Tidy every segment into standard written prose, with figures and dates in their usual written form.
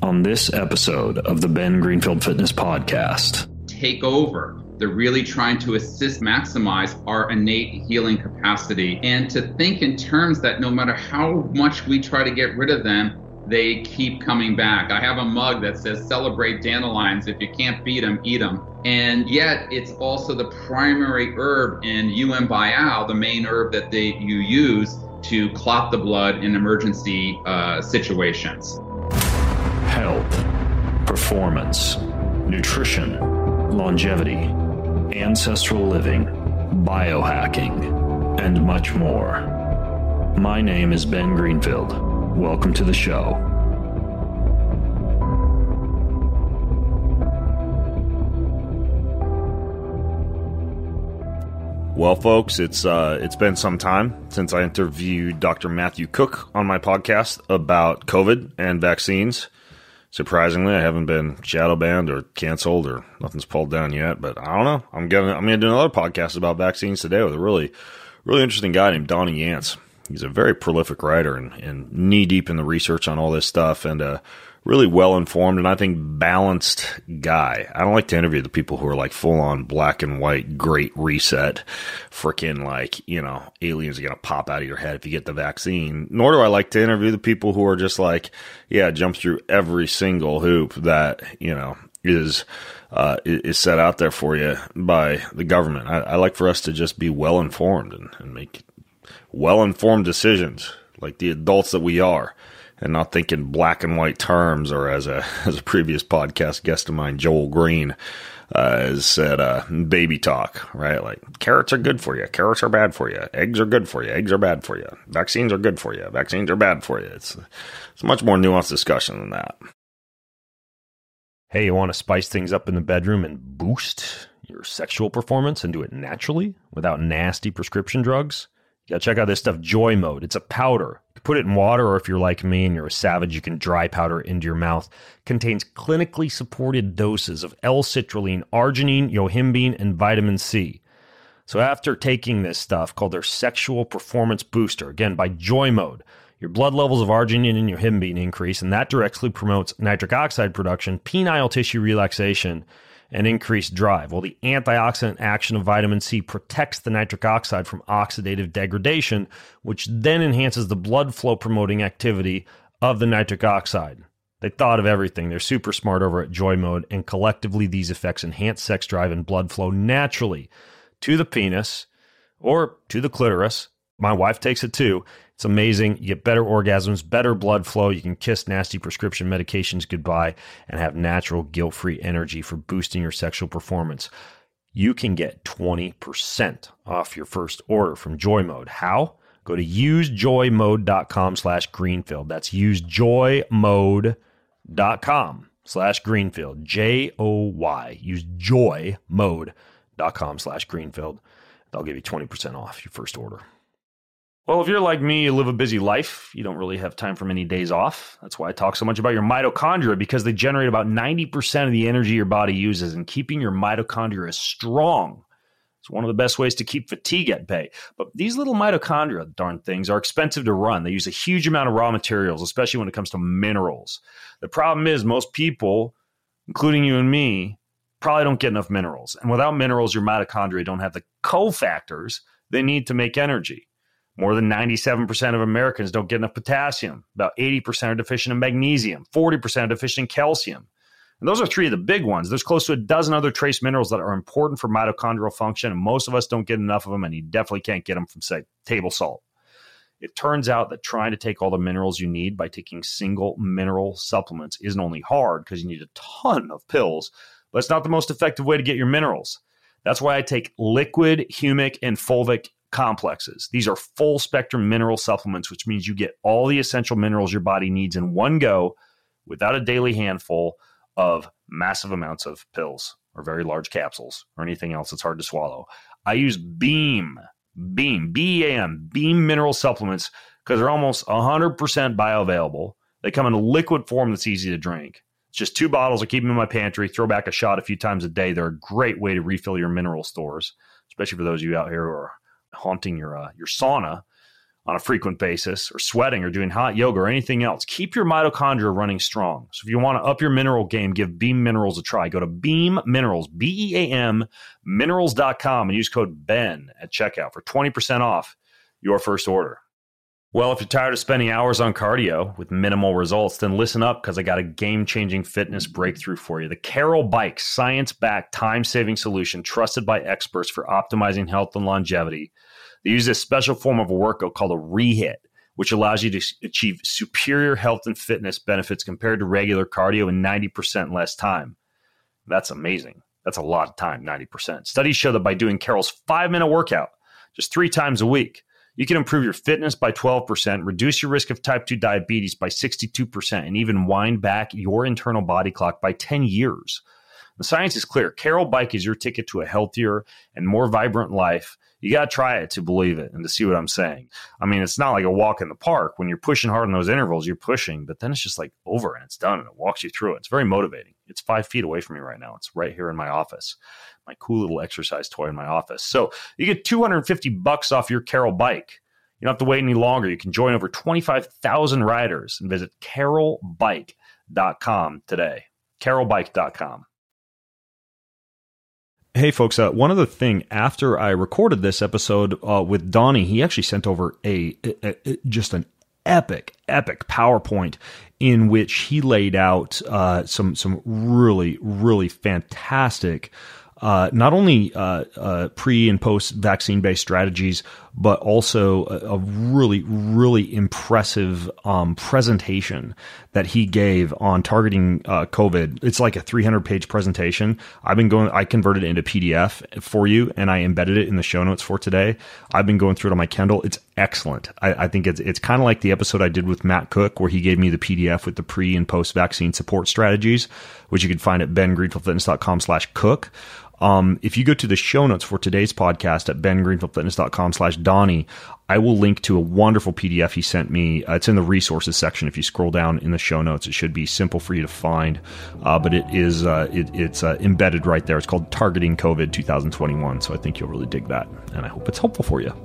on this episode of the Ben Greenfield Fitness Podcast. Take over. They're really trying to maximize our innate healing capacity, and to think in terms that no matter how much we try to get rid of them, they keep coming back. I have a mug that says, celebrate dandelions. If you can't beat them, eat them. And yet it's also the primary herb in Yuen Biao, the main herb that you use to clot the blood in emergency situations. Health, performance, nutrition, longevity, ancestral living, biohacking, and much more. My name is Ben Greenfield. Welcome to the show. Well, folks, it's been some time since I interviewed Dr. Matthew Cook on my podcast about COVID and vaccines. Surprisingly, I haven't been shadow banned or canceled or nothing's pulled down yet, but I don't know. I'm gonna do another podcast about vaccines today with a really interesting guy named Donnie Yance. He's a very prolific writer and knee deep in the research on all this stuff, and really well informed and I think balanced guy. I don't like to interview the people who are like full on black and white, great reset, freaking like, aliens are going to pop out of your head if you get the vaccine. Nor do I like to interview the people who are just like, jump through every single hoop that, is set out there for you by the government. I like for us to just be well informed and make well informed decisions like the adults that we are. And not think in black and white terms, or as a previous podcast guest of mine, Joel Green, has said, baby talk, right? Like carrots are good for you. Carrots are bad for you. Eggs are good for you. Eggs are bad for you. Vaccines are good for you. Vaccines are bad for you. It's a much more nuanced discussion than that. Hey, you want to spice things up in the bedroom and boost your sexual performance and do it naturally without nasty prescription drugs? You gotta check out this stuff, Joy Mode. It's a powder. You can put it in water, or if you're like me and you're a savage, you can dry powder it into your mouth. Contains clinically supported doses of L-citrulline, arginine, yohimbine, and vitamin C. So after taking this stuff called their Sexual Performance Booster, again, by Joy Mode, your blood levels of arginine and yohimbine increase, and that directly promotes nitric oxide production, penile tissue relaxation, and increased drive. Well, the antioxidant action of vitamin C protects the nitric oxide from oxidative degradation, which then enhances the blood flow promoting activity of the nitric oxide. They thought of everything. They're super smart over at Joy Mode, and collectively these effects enhance sex drive and blood flow naturally to the penis or to the clitoris. My wife takes it too. It's amazing. You get better orgasms, better blood flow. You can kiss nasty prescription medications goodbye and have natural, guilt-free energy for boosting your sexual performance. You can get 20% off your first order from Joy Mode. How? Go to usejoymode.com/Greenfield. That's usejoymode.com/Greenfield. JOY. Use joymode.com/Greenfield. They'll give you 20% off your first order. Well, if you're like me, you live a busy life. You don't really have time for many days off. That's why I talk so much about your mitochondria, because they generate about 90% of the energy your body uses, and keeping your mitochondria strong is one of the best ways to keep fatigue at bay. But these little mitochondria, darn things, are expensive to run. They use a huge amount of raw materials, especially when it comes to minerals. The problem is most people, including you and me, probably don't get enough minerals. And without minerals, your mitochondria don't have the cofactors they need to make energy. More than 97% of Americans don't get enough potassium. About 80% are deficient in magnesium. 40% are deficient in calcium. And those are three of the big ones. There's close to a dozen other trace minerals that are important for mitochondrial function, and most of us don't get enough of them, and you definitely can't get them from, say, table salt. It turns out that trying to take all the minerals you need by taking single mineral supplements isn't only hard because you need a ton of pills, but it's not the most effective way to get your minerals. That's why I take liquid, humic, and fulvic complexes. These are full spectrum mineral supplements, which means you get all the essential minerals your body needs in one go without a daily handful of massive amounts of pills or very large capsules or anything else that's hard to swallow. I use Beam, B-E-A-M, Beam mineral supplements because they're almost 100% bioavailable. They come in a liquid form that's easy to drink. It's just 2 bottles. I keep them in my pantry, throw back a shot a few times a day. They're a great way to refill your mineral stores, especially for those of you out here who are haunting your sauna on a frequent basis, or sweating, or doing hot yoga, or anything else, keep your mitochondria running strong. So if you want to up your mineral game, give Beam Minerals a try. Go to Beam Minerals, BEAM, minerals.com, and use code BEN at checkout for 20% off your first order. Well, if you're tired of spending hours on cardio with minimal results, then listen up, because I got a game-changing fitness breakthrough for you. The Carol Bike, science-backed, time-saving solution trusted by experts for optimizing health and longevity. They use this special form of a workout called a rehit, which allows you to achieve superior health and fitness benefits compared to regular cardio in 90% less time. That's amazing. That's a lot of time, 90%. Studies show that by doing Carol's 5-minute workout just 3 times a week, you can improve your fitness by 12%, reduce your risk of type 2 diabetes by 62%, and even wind back your internal body clock by 10 years. The science is clear. Carol Bike is your ticket to a healthier and more vibrant life. You got to try it to believe it and to see what I'm saying. I mean, it's not like a walk in the park. When you're pushing hard in those intervals, you're pushing, but then it's just like over and it's done and it walks you through it. It's very motivating. It's 5 feet away from me right now. It's right here in my office, my cool little exercise toy in my office. So you get $250 off your Carol Bike. You don't have to wait any longer. You can join over 25,000 riders and visit carolbike.com today. carolbike.com. Hey, folks, one other thing. After I recorded this episode with Donnie, he actually sent over just an epic PowerPoint in which he laid out some really, really fantastic not only pre and post vaccine based strategies, but also a really, really impressive presentation that he gave on targeting COVID. It's like a 300-page presentation. I converted it into PDF for you, and I embedded it in the show notes for today. I've been going through it on my Kindle. It's excellent. I think it's kind of like the episode I did with Matt Cook, where he gave me the PDF with the pre and post vaccine support strategies, which you can find at bengreenfieldfitness.com/cook. If you go to the show notes for today's podcast at bengreenfieldfitness.com/Donnie, I will link to a wonderful PDF he sent me. It's in the resources section. If you scroll down in the show notes, it should be simple for you to find. But it is, it's embedded right there. It's called Targeting COVID 2021. So I think you'll really dig that. And I hope it's helpful for you.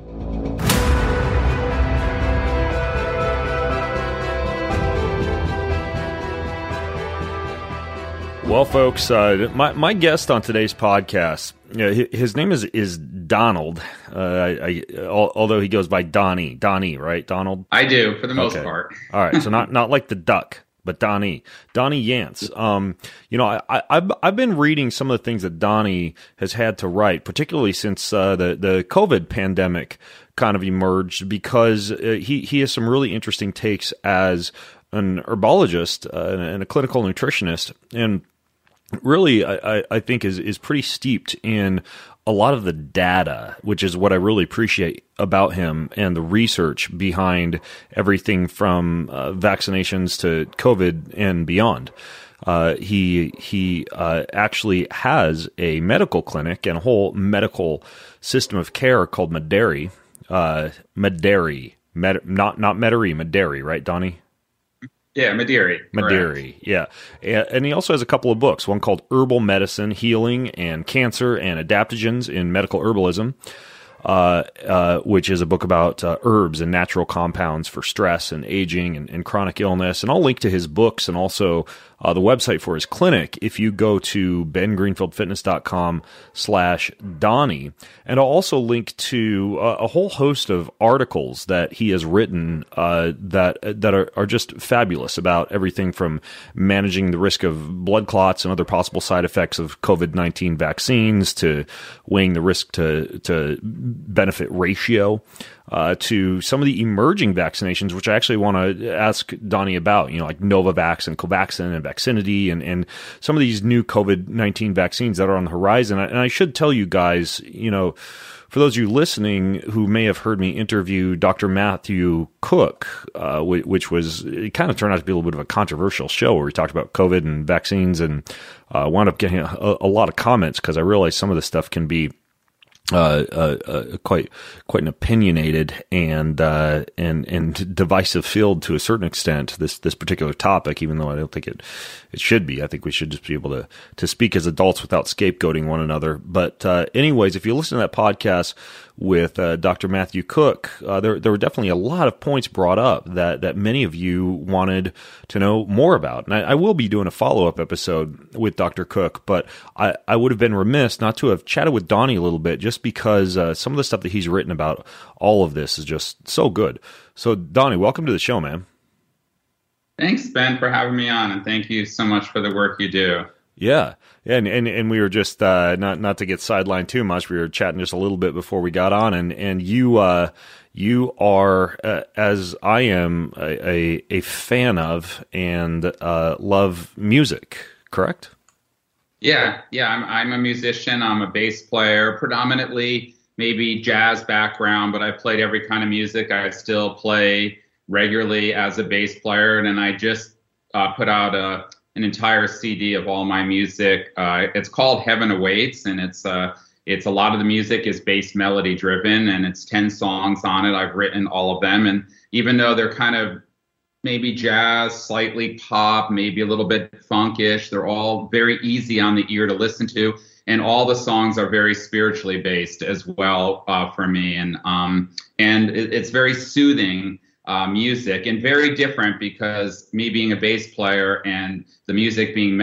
Well, folks, my guest on today's podcast, his name is Donald, although he goes by Donnie, right, Donald? I do, for the most part. All right, so not like the duck, but Donnie Yance. I've been reading some of the things that Donnie has had to write, particularly since the COVID pandemic kind of emerged, because he has some really interesting takes as an herbologist and a clinical nutritionist, and really, I think is pretty steeped in a lot of the data, which is what I really appreciate about him, and the research behind everything from vaccinations to COVID and beyond. He actually has a medical clinic and a whole medical system of care called Mederi. Not Mederi, right, Donnie? Yeah, Mederi, yeah. And he also has a couple of books, one called Herbal Medicine, Healing and Cancer and Adaptogens in Medical Herbalism, which is a book about herbs and natural compounds for stress and aging and chronic illness. And I'll link to his books and also the website for his clinic if you go to bengreenfieldfitness.com/Donnie. And I'll also link to a whole host of articles that he has written that are just fabulous about everything from managing the risk of blood clots and other possible side effects of COVID-19 vaccines to weighing the risk to benefit ratio. To some of the emerging vaccinations, which I actually want to ask Donnie about, like Novavax and Covaxin and Vaccinity and some of these new COVID-19 vaccines that are on the horizon. And I should tell you guys, for those of you listening who may have heard me interview Dr. Matthew Cook, which was, it kind of turned out to be a little bit of a controversial show where we talked about COVID and vaccines, and wound up getting a lot of comments because I realized some of this stuff can be quite an opinionated and divisive field to a certain extent, this particular topic, even though I don't think it should be. I think we should just be able to speak as adults without scapegoating one another. But anyways, if you listen to that podcast with Dr. Matthew Cook, there were definitely a lot of points brought up that many of you wanted to know more about. And I will be doing a follow-up episode with Dr. Cook, but I would have been remiss not to have chatted with Donnie a little bit, just because some of the stuff that he's written about all of this is just so good. So, Donnie, welcome to the show, man. Thanks, Ben, for having me on, and thank you so much for the work you do. Yeah. And we were just not to get sidelined too much. We were chatting just a little bit before we got on, and you are as I am a fan of and love music, correct? Yeah. I'm a musician. I'm a bass player, predominantly maybe jazz background, but I've played every kind of music. I still play regularly as a bass player, and then I just put out an entire CD of all my music. It's called Heaven Awaits, and it's a lot of the music is bass melody driven, and it's 10 songs on it. I've written all of them, and even though they're kind of maybe jazz, slightly pop, maybe a little bit funkish, they're all very easy on the ear to listen to, and all the songs are very spiritually based as well for me, and it's very soothing. Music, and very different because me being a bass player and the music being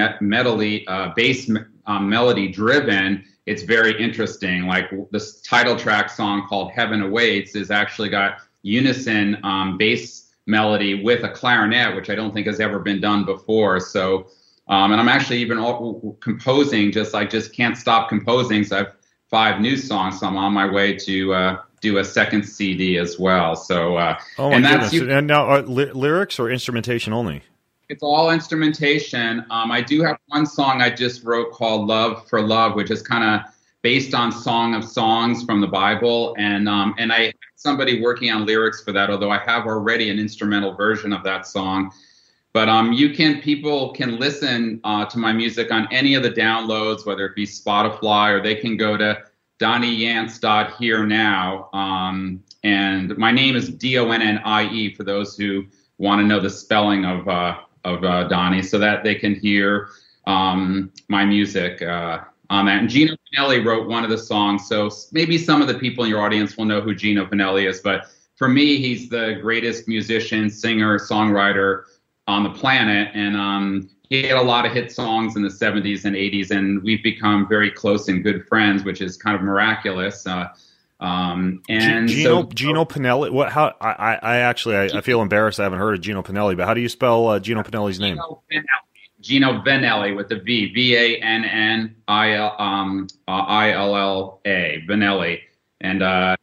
bass melody driven, it's very interesting. Like this title track song called Heaven Awaits is actually got unison bass melody with a clarinet, which I don't think has ever been done before. So, and I'm actually even composing, I just can't stop composing. So I have 5 new songs, so I'm on my way to do a second CD as well. So, oh my goodness! And now, lyrics or instrumentation only? It's all instrumentation. I do have one song I just wrote called "Love for Love," which is kind of based on Song of Songs from the Bible, and I had somebody working on lyrics for that. Although I have already an instrumental version of that song. But people can listen to my music on any of the downloads, whether it be Spotify, or they can go to DonnieYance.here now. And my name is Donnie for those who want to know the spelling of Donnie, so that they can hear my music on that. And Gino Pinelli wrote one of the songs, so maybe some of the people in your audience will know who Gino Pinelli is. But for me, he's the greatest musician, singer, songwriter on the planet, and he had a lot of hit songs in the 70s and 80s, and we've become very close and good friends, which is kind of miraculous. And Gino Pinelli. What? How? I feel embarrassed. I haven't heard of Gino Pinelli, but how do you spell Gino Pinelli's name? Gino Vannelli with the V, Vannilla, Vannelli, and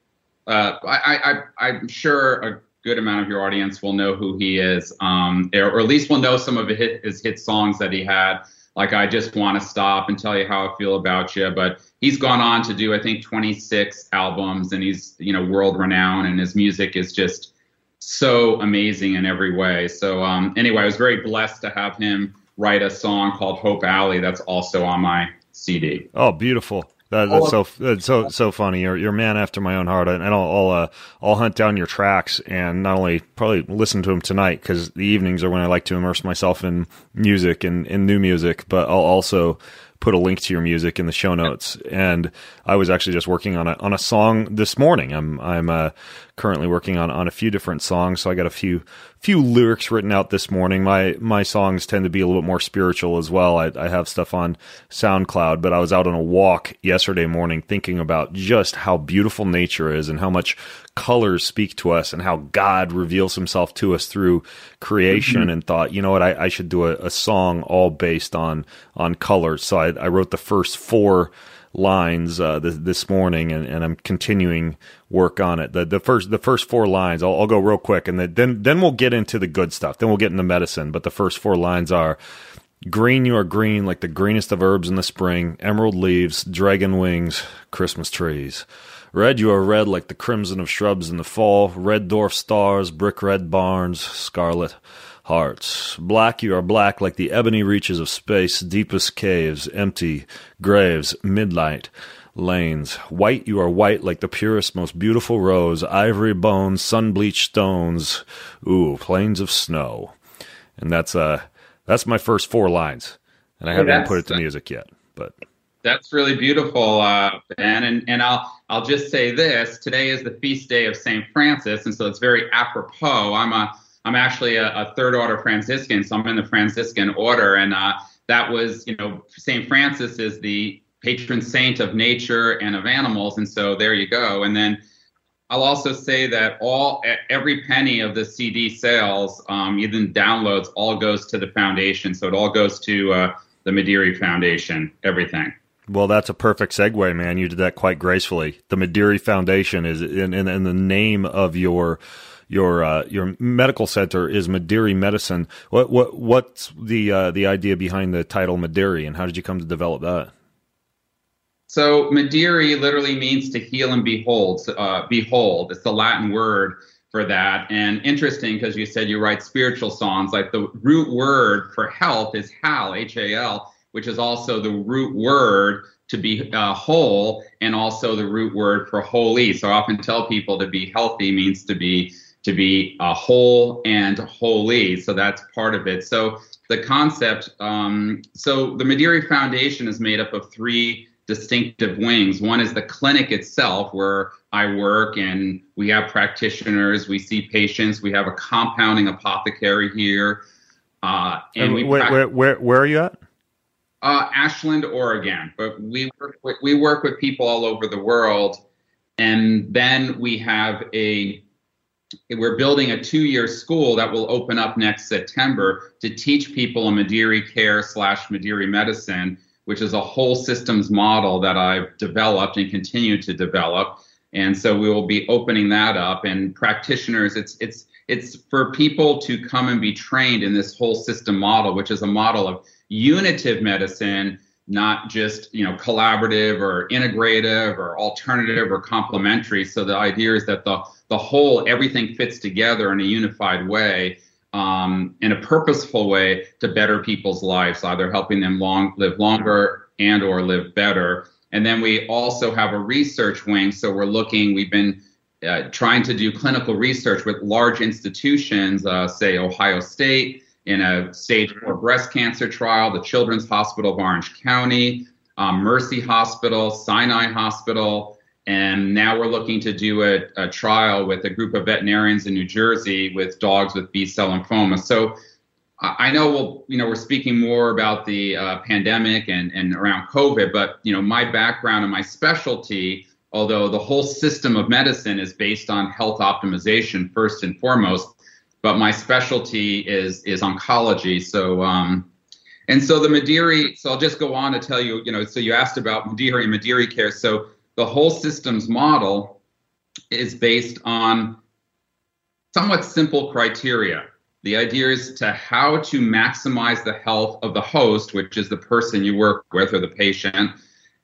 I'm sure a good amount of your audience will know who he is, or at least will know some of his hit songs that he had, like I Just Want to Stop and Tell You How I Feel About You. But he's gone on to do, I think, 26 albums, and he's, world renowned, and his music is just so amazing in every way. So anyway, I was very blessed to have him write a song called Hope Alley that's also on my CD. Oh, beautiful. That's so funny. You're a man after my own heart, and I'll hunt down your tracks and not only probably listen to them tonight, because the evenings are when I like to immerse myself in music and in new music, but I'll also put a link to your music in the show notes. And I was actually just working on a song this morning. I'm currently working on a few different songs, so I got a few lyrics written out this morning. My songs tend to be a little bit more spiritual as well. I have stuff on SoundCloud, but I was out on a walk yesterday morning thinking about just how beautiful nature is and how much colors speak to us and how God reveals himself to us through creation, and thought, you know what, I should do a song all based on colors. So I wrote the first 4 lines this morning, and I'm continuing work on it. The first 4 lines, I'll go real quick, and then we'll get into the good stuff. Then we'll get into medicine. But the first 4 lines are: green, you are green like the greenest of herbs in the spring, emerald leaves, dragon wings, Christmas trees. Red, you are red like the crimson of shrubs in the fall, red dwarf stars, brick red barns, scarlet hearts. Black, you are black like the ebony reaches of space, deepest caves, empty graves, midnight lanes. White, you are white like the purest, most beautiful rose, ivory bones, sun-bleached stones, plains of snow. And that's my first 4 lines, and I haven't put it to music yet. But That's really beautiful, Ben. And I'll just say this: today is the feast day of Saint Francis, and so it's very apropos. I'm actually a third order Franciscan, so I'm in the Franciscan order, and that was, Saint Francis is the patron saint of nature and of animals, and so there you go. And then I'll also say that every penny of the CD sales, even downloads, all goes to the foundation. So it all goes to the Mederi Foundation, everything. Well, that's a perfect segue, man. You did that quite gracefully. The Mederi Foundation is in the name of your medical center is Mederi Medicine. What's the idea behind the title Mederi, and how did you come to develop that? So Mederi literally means to heal and behold. Behold, it's the Latin word for that. And interesting, because you said you write spiritual songs. Like the root word for health is hal, H-A-L, which is also the root word to be whole, and also the root word for holy. So I often tell people to be healthy means to be whole and holy. So that's part of it. So the concept, so the Mederi Foundation is made up of three distinctive wings. One is the clinic itself, where I work, and we have practitioners, we see patients, we have a compounding apothecary here. And where are you at? Ashland, Oregon, but we work with people all over the world. And then we're building a 2-year school that will open up next September to teach people a Mederi care / Mederi medicine, which is a whole systems model that I've developed and continue to develop. And so we will be opening that up, and practitioners, it's for people to come and be trained in this whole system model, which is a model of unitive medicine, not just, collaborative or integrative or alternative or complementary. So the idea is that the whole, everything fits together in a unified way, in a purposeful way, to better people's lives, either helping them live longer and or live better. And then we also have a research wing. So we've been trying to do clinical research with large institutions, say Ohio State, in a stage 4 breast cancer trial, the Children's Hospital of Orange County, Mercy Hospital, Sinai Hospital, and now we're looking to do a trial with a group of veterinarians in New Jersey with dogs with B-cell lymphoma. So I know we're speaking more about the pandemic and around COVID, but my background and my specialty, although the whole system of medicine is based on health optimization first and foremost, but my specialty is oncology. So and so the Mederi. So I'll just go on to tell you. So you asked about Mederi and Mederi care. So the whole systems model is based on somewhat simple criteria. The idea is how to maximize the health of the host, which is the person you work with or the patient,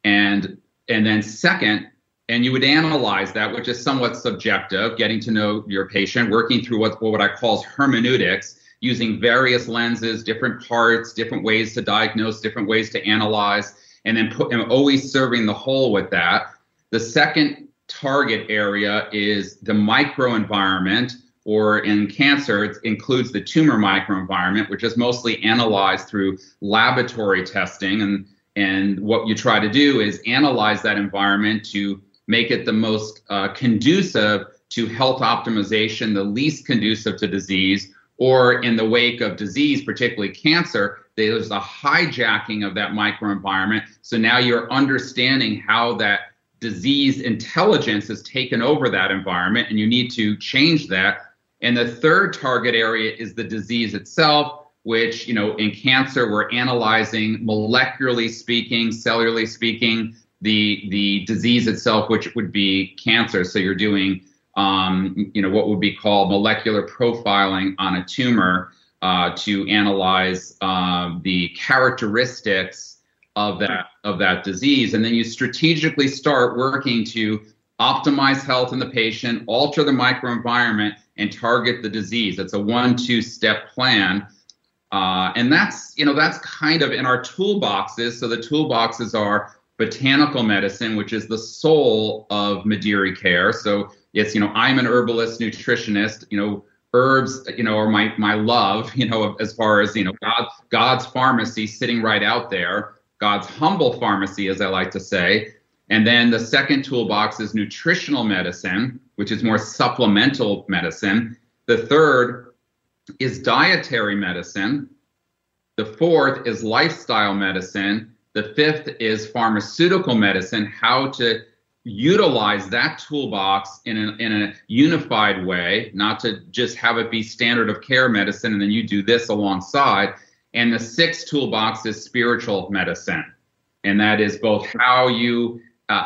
and then second. And you would analyze that, which is somewhat subjective, getting to know your patient, working through what I call hermeneutics, using various lenses, different parts, different ways to diagnose, different ways to analyze, and then always serving the whole with that. The second target area is the microenvironment, or in cancer, it includes the tumor microenvironment, which is mostly analyzed through laboratory testing. And what you try to do is analyze that environment to make it the most conducive to health optimization, the least conducive to disease, or in the wake of disease, particularly cancer, there's a hijacking of that microenvironment. So now you're understanding how that disease intelligence has taken over that environment, and you need to change that. And the third target area is the disease itself, which, in cancer, we're analyzing molecularly speaking, cellularly speaking, the disease itself, which would be cancer. So you're doing, what would be called molecular profiling on a tumor to analyze the characteristics of that disease. And then you strategically start working to optimize health in the patient, alter the microenvironment, and target the disease. It's a 1-2-step plan. And that's kind of in our toolboxes. So the toolboxes are botanical medicine, which is the soul of Mederi care. So it's, I'm an herbalist nutritionist, herbs, are my love, as far as, God's pharmacy sitting right out there. God's humble pharmacy, as I like to say. And then the second toolbox is nutritional medicine, which is more supplemental medicine. The third is dietary medicine. The fourth is lifestyle medicine. The fifth is pharmaceutical medicine, how to utilize that toolbox in a unified way, not to just have it be standard of care medicine and then you do this alongside. And the sixth toolbox is spiritual medicine. And that is both how you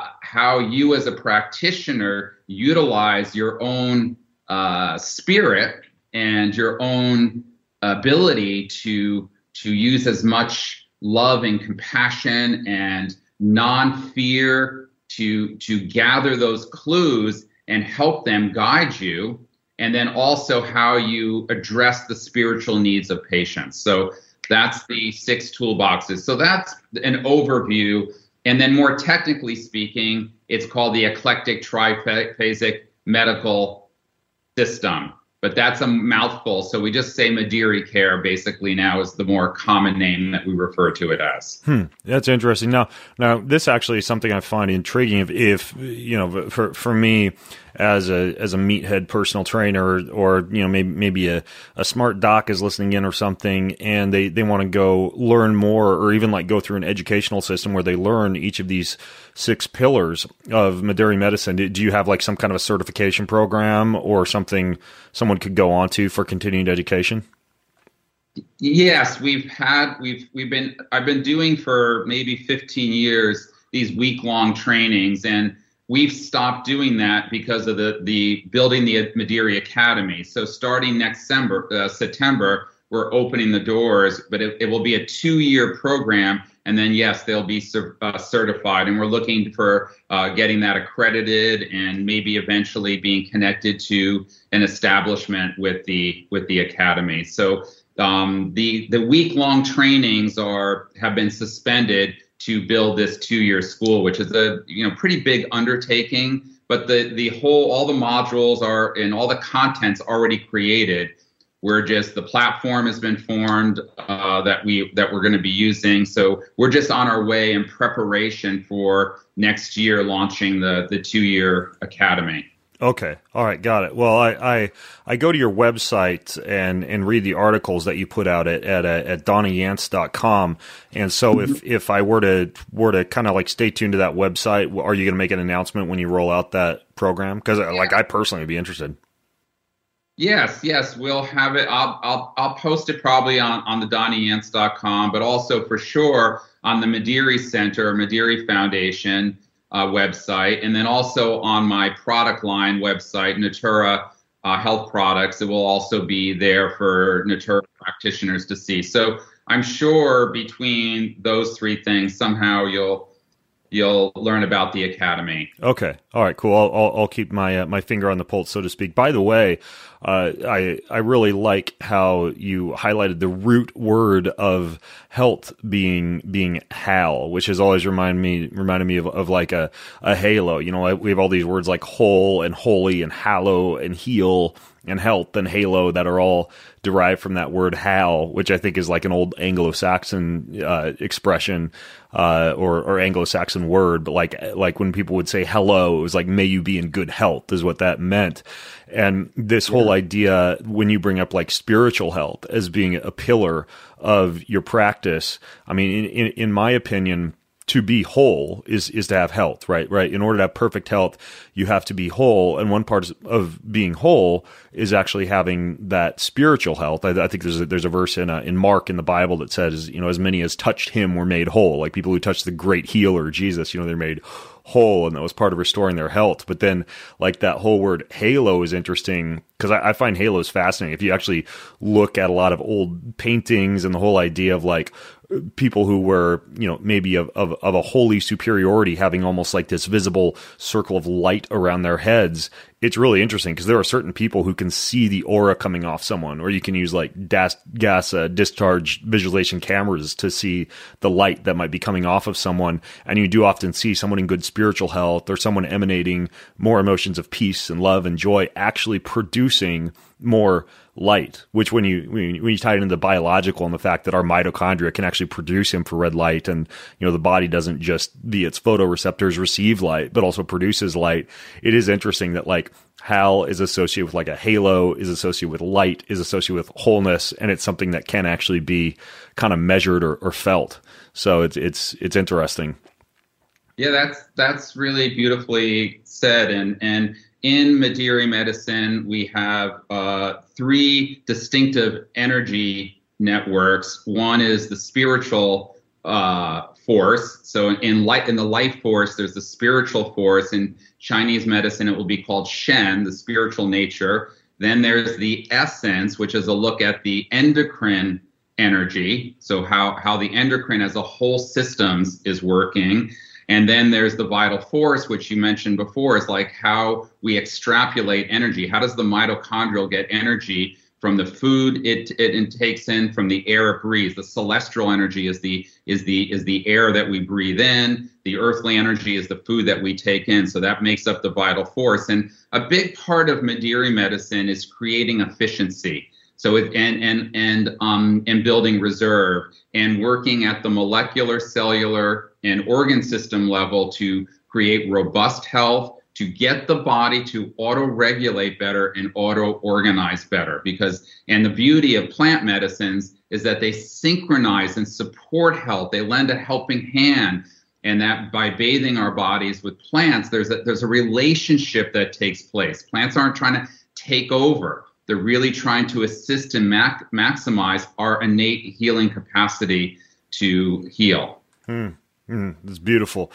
as a practitioner utilize your own spirit and your own ability to use as much love and compassion and non-fear to gather those clues and help them guide you, and then also how you address the spiritual needs of patients. So that's the 6 toolboxes. So that's an overview. And then more technically speaking, it's called the eclectic triphasic medical system. But that's a mouthful. So we just say Mediri Care basically now is the more common name that we refer to it as. That's interesting. Now this actually is something I find intriguing. If you know, for me as a meathead personal trainer, or you know, maybe a smart doc is listening in or something, and they want to go learn more, or even like go through an educational system where they learn each of these 6 pillars of Mediri medicine. Do you have like some kind of a certification program or something someone could go on to for continuing education? Yes, I've been doing for maybe 15 years these week-long trainings, and we've stopped doing that because of the building the Mediri Academy. So starting next September, we're opening the doors, but it will be a 2-year program. And then, yes, they'll be certified. And we're looking for getting that accredited and maybe eventually being connected to an establishment with the academy. So the week-long trainings have been suspended to build this 2-year school, which is a pretty big undertaking. But all the modules are and all the content's already created. The platform has been formed that we're going to be using. So we're just on our way in preparation for next year launching the 2-year academy. Okay. All right. Got it. Well, I go to your website and read the articles that you put out at DonnieYance.com. And so if I were to kind of like stay tuned to that website, are you going to make an announcement when you roll out that program? Because I personally would be interested. Yes, we'll have it. I'll post it probably on the DonnieYance.com, but also for sure on the Mediri Center, Mediri Foundation website, and then also on my product line website, Natura Health Products. It will also be there for Natura practitioners to see. So I'm sure between those 3 things, somehow you'll learn about the academy. Okay. All right, cool. I'll keep my finger on the pulse, so to speak. By the way, I really like how you highlighted the root word of health being hal, which has always reminded me of like a halo. You know, we have all these words like whole and holy and hallow and heal and health and halo that are all derived from that word hal, which I think is like an old Anglo-Saxon expression or Anglo-Saxon word. But like when people would say hello, it was like, may you be in good health is what that meant. And this whole idea, when you bring up like spiritual health as being a pillar of your practice, I mean, in my opinion, to be whole is to have health, right? In order to have perfect health, you have to be whole. And one part of being whole is actually having that spiritual health. I think there's a verse in Mark in the Bible that says, as many as touched him were made whole. Like people who touched the great healer, Jesus, they're made whole, and that was part of restoring their health. But then like that whole word halo is interesting because I find halos fascinating. If you actually look at a lot of old paintings and the whole idea of like people who were, maybe of a holy superiority having almost like this visible circle of light around their heads, it's really interesting because there are certain people who can see the aura coming off someone, or you can use like gas discharge visualization cameras to see the light that might be coming off of someone. And you do often see someone in good spiritual health or someone emanating more emotions of peace and love and joy actually produce producing more light, which when you tie it into biological and the fact that our mitochondria can actually produce infrared light, and the body doesn't just via its photoreceptors receive light, but also produces light. It is interesting that like HAL is associated with like a halo, is associated with light, is associated with wholeness, and it's something that can actually be kind of measured or felt. So it's interesting. Yeah, that's really beautifully said. And in Madiri medicine, we have 3 distinctive energy networks. One is the spiritual force. So in the life force, there's the spiritual force. In Chinese medicine, it will be called Shen, the spiritual nature. Then there's the essence, which is a look at the endocrine energy. So how the endocrine as a whole systems is working. And then there's the vital force, which you mentioned before, is like how we extrapolate energy. How does the mitochondrial get energy from the food it takes in, from the air it breathes? The celestial energy is the air that we breathe in. The earthly energy is the food that we take in. So that makes up the vital force. And a big part of Madiri medicine is creating efficiency. So and building reserve and working at the molecular, cellular, and organ system level to create robust health, to get the body to auto-regulate better and auto-organize better. And the beauty of plant medicines is that they synchronize and support health. They lend a helping hand. And that by bathing our bodies with plants, there's a relationship that takes place. Plants aren't trying to take over. They're really trying to assist and maximize our innate healing capacity to heal. It's beautiful.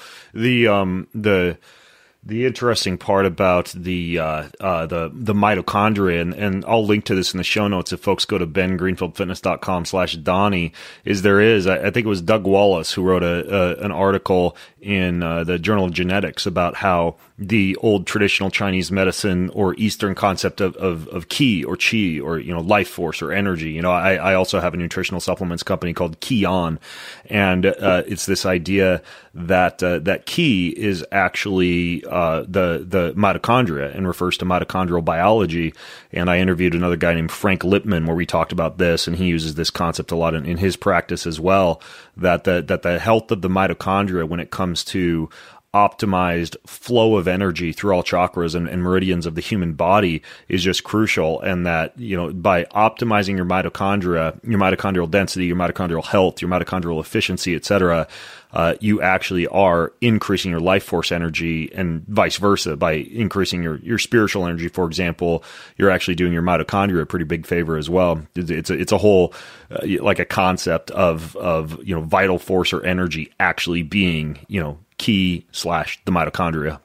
The interesting part about the mitochondria, and I'll link to this in the show notes if folks go to bengreenfieldfitness.com/Donnie, I think it was Doug Wallace who wrote an article in the Journal of Genetics about how the old traditional Chinese medicine or Eastern concept of qi or qi or life force or energy. I also have a nutritional supplements company called Kion, and it's this idea that qi is actually the mitochondria and refers to mitochondrial biology. And I interviewed another guy named Frank Lipman where we talked about this, and he uses this concept a lot in his practice as well, that the health of the mitochondria when it comes to optimized flow of energy through all chakras and meridians of the human body is just crucial. And that, by optimizing your mitochondria, your mitochondrial density, your mitochondrial health, your mitochondrial efficiency, et cetera, you actually are increasing your life force energy, and vice versa. By increasing your spiritual energy, for example, you're actually doing your mitochondria a pretty big favor as well. It's a whole, like a concept of vital force or energy actually being, key / the mitochondria.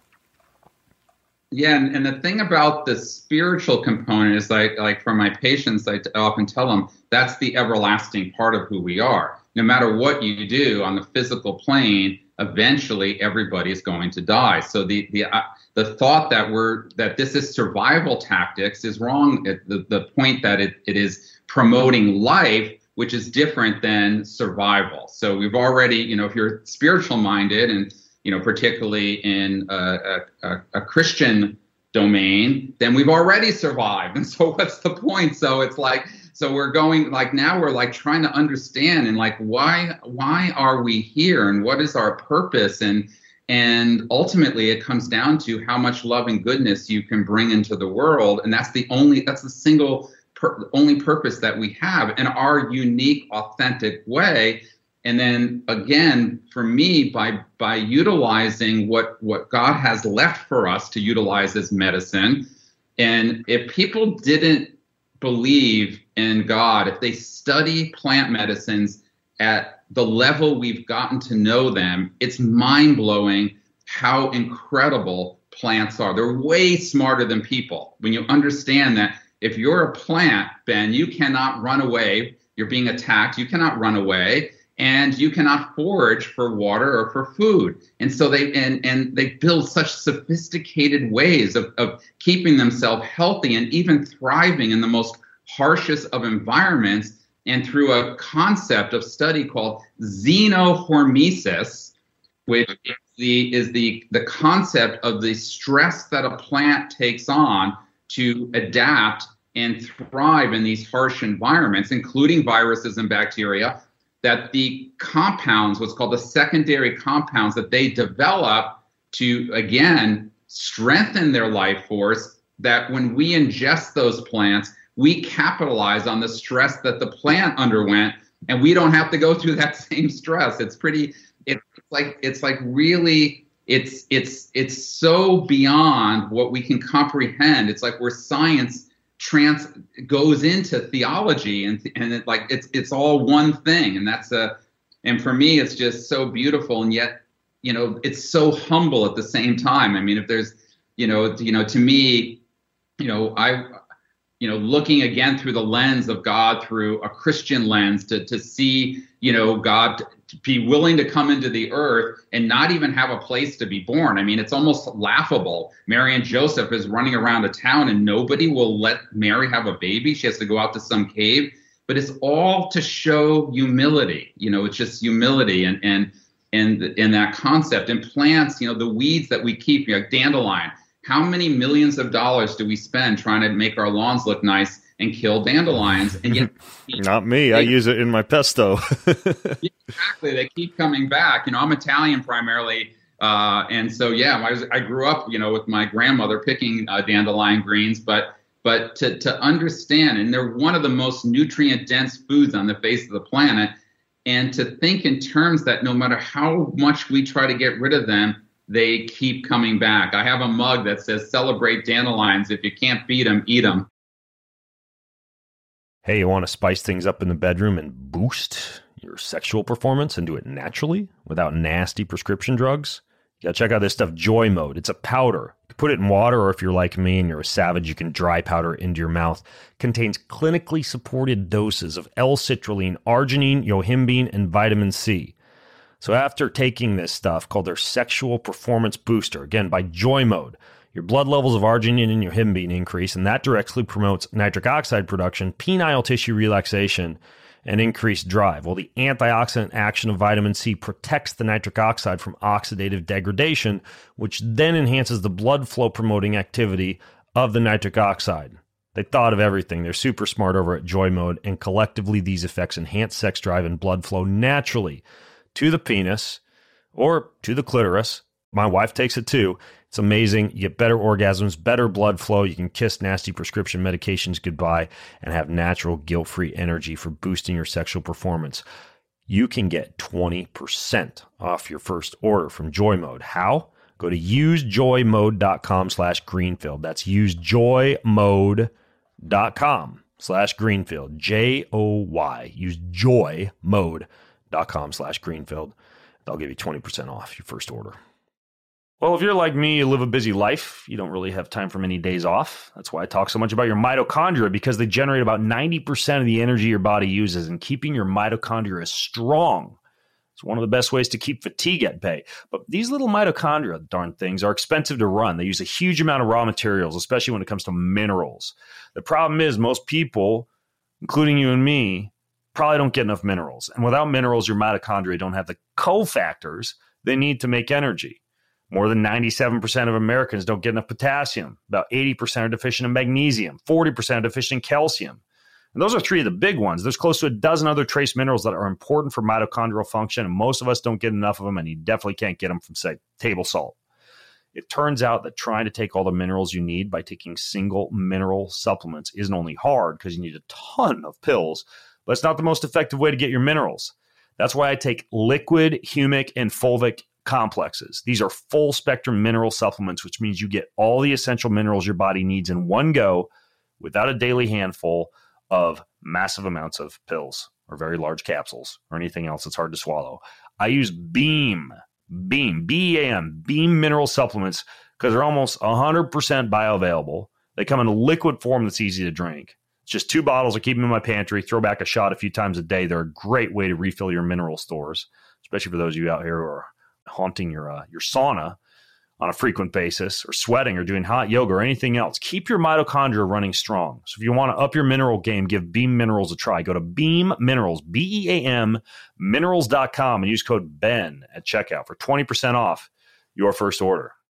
Yeah, and the thing about the spiritual component is like for my patients, I often tell them that's the everlasting part of who we are. No matter what you do on the physical plane, eventually everybody is going to die. So the thought that this is survival tactics is wrong. The point that it is promoting life, which is different than survival. So we've already, if you're spiritual minded and particularly in a Christian domain, then we've already survived. And so what's the point? So it's like, so we're going now we're trying to understand and why are we here and what is our purpose? And ultimately it comes down to how much love and goodness you can bring into the world. And that's the single only purpose that we have in our unique, authentic way. And then again, for me, by utilizing what God has left for us to utilize as medicine, and if people didn't believe in God, if they study plant medicines at the level we've gotten to know them, it's mind-blowing how incredible plants are. They're way smarter than people. When you understand that if you're a plant, Ben, you cannot run away. You're being attacked. You cannot run away. And you cannot forage for water or for food. And so they build such sophisticated ways of keeping themselves healthy and even thriving in the most harshest of environments. And through a concept of study called xenohormesis, which is the concept of the stress that a plant takes on to adapt and thrive in these harsh environments, including viruses and bacteria, that the compounds, what's called the secondary compounds that they develop to, again, strengthen their life force, that when we ingest those plants, we capitalize on the stress that the plant underwent, and we don't have to go through that same stress. It's so beyond what we can comprehend. It's like where science goes into theology, and it's all one thing, and for me it's just so beautiful, and yet it's so humble at the same time. I mean, if there's to me, looking again through the lens of God, through a Christian lens, to see God to be willing to come into the earth and not even have a place to be born. I mean, it's almost laughable. Mary and Joseph is running around a town and nobody will let Mary have a baby. She has to go out to some cave, but it's all to show humility. It's just humility and that concept. And plants, the weeds that we keep, like dandelion. How many millions of dollars do we spend trying to make our lawns look nice and kill dandelions? And yet, not me. I use it in my pesto. Exactly. They keep coming back. I'm Italian primarily. And so, I grew up, with my grandmother picking dandelion greens, but to understand, and they're one of the most nutrient dense foods on the face of the planet. And to think in terms that no matter how much we try to get rid of them, they keep coming back. I have a mug that says, "Celebrate dandelions. If you can't beat them, eat them." Hey, you want to spice things up in the bedroom and boost your sexual performance and do it naturally without nasty prescription drugs? You gotta check out this stuff, Joy Mode. It's a powder. You can put it in water, or if you're like me and you're a savage, you can dry powder it into your mouth. Contains clinically supported doses of L-citrulline, arginine, yohimbine, and vitamin C. So after taking this stuff called their Sexual Performance Booster, again, by Joy Mode, your blood levels of arginine and yohimbine increase, and that directly promotes nitric oxide production, penile tissue relaxation, and increased drive. Well, the antioxidant action of vitamin C protects the nitric oxide from oxidative degradation, which then enhances the blood flow promoting activity of the nitric oxide. They thought of everything. They're super smart over at Joy Mode, and collectively these effects enhance sex drive and blood flow naturally to the penis or to the clitoris. My wife takes it too. It's amazing. You get better orgasms, better blood flow. You can kiss nasty prescription medications goodbye and have natural, guilt-free energy for boosting your sexual performance. You can get 20% off your first order from Joy Mode. How? Go to usejoymode.com/Greenfield. That's usejoymode.com/Greenfield. JOY. Use joymode.com/Greenfield. They'll give you 20% off your first order. Well, if you're like me, you live a busy life. You don't really have time for many days off. That's why I talk so much about your mitochondria, because they generate about 90% of the energy your body uses, and keeping your mitochondria strong is one of the best ways to keep fatigue at bay. But these little mitochondria, darn things, are expensive to run. They use a huge amount of raw materials, especially when it comes to minerals. The problem is most people, including you and me, probably don't get enough minerals. And without minerals, your mitochondria don't have the cofactors they need to make energy. More than 97% of Americans don't get enough potassium. About 80% are deficient in magnesium. 40% are deficient in calcium. And those are three of the big ones. There's close to a dozen other trace minerals that are important for mitochondrial function, and most of us don't get enough of them, and you definitely can't get them from, say, table salt. It turns out that trying to take all the minerals you need by taking single mineral supplements isn't only hard because you need a ton of pills, but it's not the most effective way to get your minerals. That's why I take liquid, humic, and fulvic complexes. These are full spectrum mineral supplements, which means you get all the essential minerals your body needs in one go without a daily handful of massive amounts of pills or very large capsules or anything else that's hard to swallow. I use BEAM, B-E-A-M, BEAM mineral supplements because they're almost 100% bioavailable. They come in a liquid form that's easy to drink. It's just 2 bottles. I keep them in my pantry, throw back a shot a few times a day. They're a great way to refill your mineral stores, especially for those of you out here who are haunting your sauna on a frequent basis, or sweating, or doing hot yoga, or anything else. Keep your mitochondria running strong. So if you want to up your mineral game, give Beam Minerals a try. Go to Beam Minerals, BEAM, minerals.com, and use code BEN at checkout for 20% off your first order.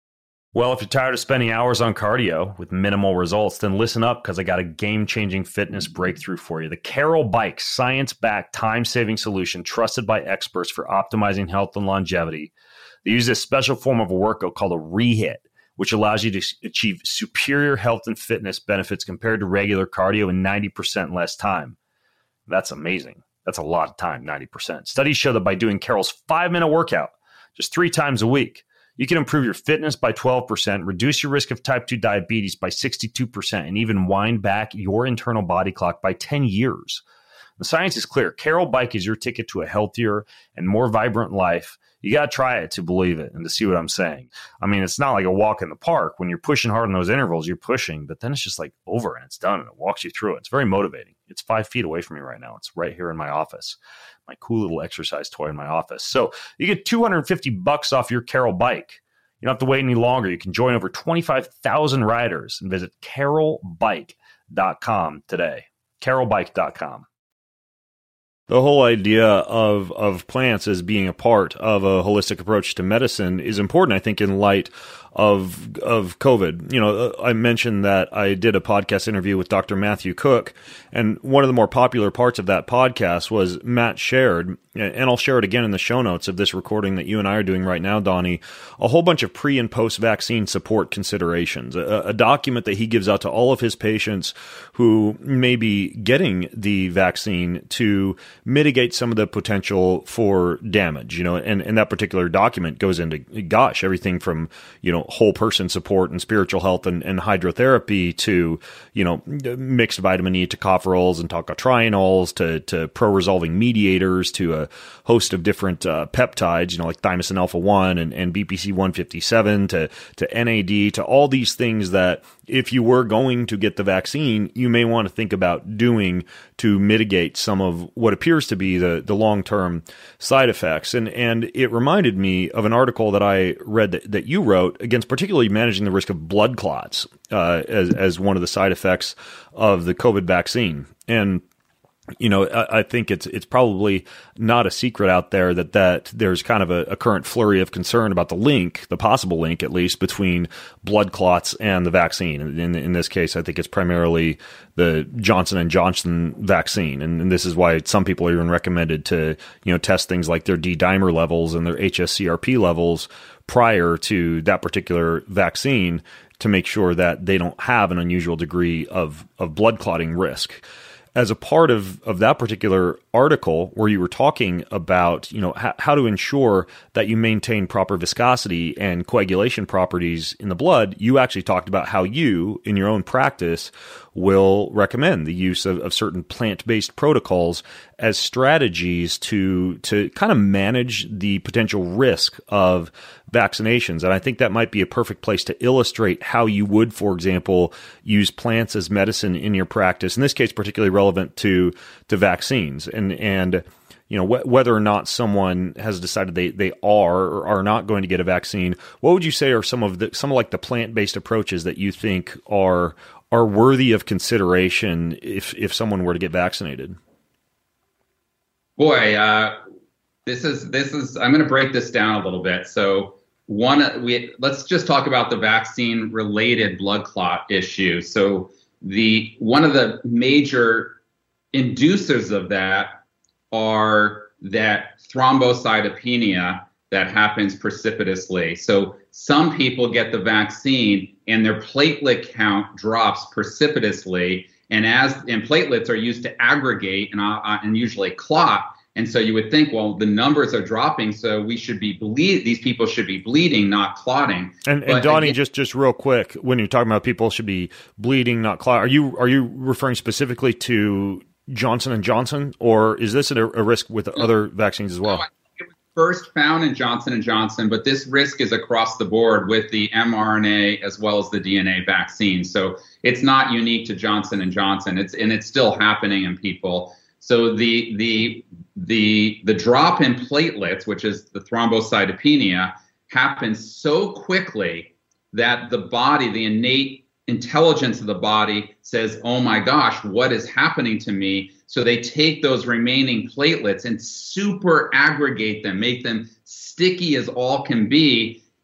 Well, if you're tired of spending hours on cardio with minimal results, then listen up, because I got a game-changing fitness breakthrough for you. The Carol Bike, science-backed, time-saving solution trusted by experts for optimizing health and longevity. They use this special form of a workout called a rehit, which allows you to achieve superior health and fitness benefits compared to regular cardio in 90% less time. That's amazing. That's a lot of time, 90%. Studies show that by doing Carol's 5-minute workout just 3 times a week, you can improve your fitness by 12%, reduce your risk of type 2 diabetes by 62%, and even wind back your internal body clock by 10 years. The science is clear. Carol Bike is your ticket to a healthier and more vibrant life. You got to try it to believe it and to see what I'm saying. I mean, it's not like a walk in the park. When you're pushing hard in those intervals, you're pushing, but then it's just like over and it's done and it walks you through it. It's very motivating. It's 5 feet away from me right now. It's right here in my office, my cool little exercise toy in my office. So you get $250 off your Carol Bike. You don't have to wait any longer. You can join over 25,000 riders and visit carolbike.com today. carolbike.com. The whole idea of plants as being a part of a holistic approach to medicine is important, I think, in light of COVID. You know, I mentioned that I did a podcast interview with Dr. Matthew Cook, and one of the more popular parts of that podcast was Matt shared, and I'll share it again in the show notes of this recording that you and I are doing right now, Donnie, a whole bunch of pre- and post-vaccine support considerations, a document that he gives out to all of his patients who may be getting the vaccine to mitigate some of the potential for damage, you know, and that particular document goes into, gosh, everything from, you know, whole person support and spiritual health and hydrotherapy to, you know, mixed vitamin E tocopherols and tocotrienols to pro-resolving mediators to a host of different peptides, you know, like thymosin alpha-1 and BPC 157 to NAD, to all these things that if you were going to get the vaccine, you may want to think about doing to mitigate some of what appears to be the long-term side effects. And it reminded me of an article that I read that you wrote against particularly managing the risk of blood clots as one of the side effects of the COVID vaccine. And you know, I think it's probably not a secret out there that there's kind of a current flurry of concern about the possible link, at least, between blood clots and the vaccine. In this case, I think it's primarily the Johnson & Johnson vaccine. And this is why some people are even recommended to, you know, test things like their D-dimer levels and their HSCRP levels prior to that particular vaccine to make sure that they don't have an unusual degree of blood clotting risk. As a part of that particular article where you were talking about, you know, how to ensure that you maintain proper viscosity and coagulation properties in the blood, you actually talked about how you, in your own practice, will recommend the use of certain plant-based protocols as strategies to kind of manage the potential risk of vaccinations. And I think that might be a perfect place to illustrate how you would, for example, use plants as medicine in your practice, in this case particularly relevant to vaccines. And you know, whether or not someone has decided they are or are not going to get a vaccine, what would you say are some of like the plant-based approaches that you think are worthy of consideration if someone were to get vaccinated? Boy, this is I'm going to break this down a little bit. So let's just talk about the vaccine related blood clot issue. So one of the major inducers of that are that thrombocytopenia that happens precipitously. So some people get the vaccine and their platelet count drops precipitously, and platelets are used to aggregate and usually clot. And so you would think, well, the numbers are dropping, so these people should be bleeding, not clotting. And Donnie, just real quick, when you're talking about people should be bleeding, not clotting, are you referring specifically to Johnson & Johnson, or is this a risk with other vaccines as well? No, it was first found in Johnson & Johnson, but this risk is across the board with the mRNA as well as the DNA vaccine. So it's not unique to Johnson & Johnson. It's still happening in people. So the drop in platelets, which is the thrombocytopenia, happens so quickly that the body, the innate intelligence of the body says, oh my gosh, what is happening to me? So they take those remaining platelets and super aggregate them, make them sticky as all can be.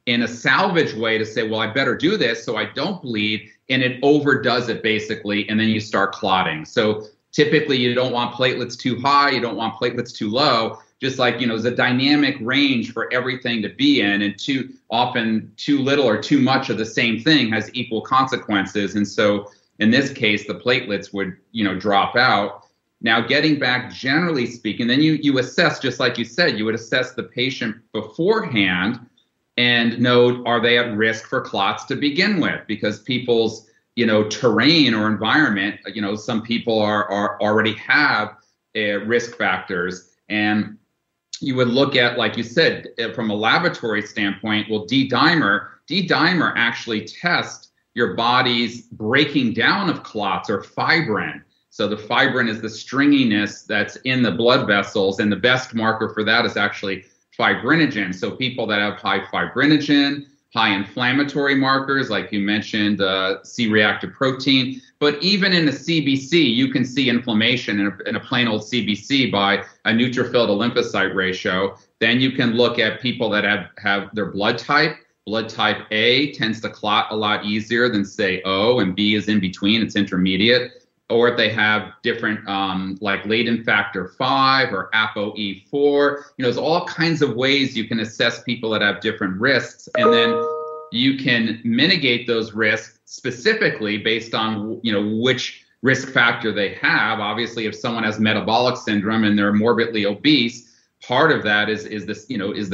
in a salvage way to say, well, I better do this so I don't bleed, and it overdoes it basically, and then you start clotting. So typically you don't want platelets too high, you don't want platelets too low, just like, there's a dynamic range for everything to be in, and often too little or too much of the same thing has equal consequences. And so in this case, the platelets would, drop out. Now, getting back, generally speaking, then you assess, just like you said, you would assess the patient beforehand and know, are they at risk for clots to begin with? Because people's, terrain or environment, some people are already have risk factors. And you would look at, like you said, from a laboratory standpoint, well, D-dimer actually tests your body's breaking down of clots, or fibrin. So the fibrin is the stringiness that's in the blood vessels, and the best marker for that is actually fibrinogen. So people that have high fibrinogen, high inflammatory markers, like you mentioned, C-reactive protein, but even in a CBC, you can see inflammation in a plain old CBC by a neutrophil to lymphocyte ratio. Then you can look at people that have their blood type. Blood type A tends to clot a lot easier than, say, O, and B is in between, it's intermediate. Or if they have different, like Leiden factor 5 or ApoE4, there's all kinds of ways you can assess people that have different risks. And then you can mitigate those risks specifically based on, which risk factor they have. Obviously, if someone has metabolic syndrome and they're morbidly obese, part of that is this,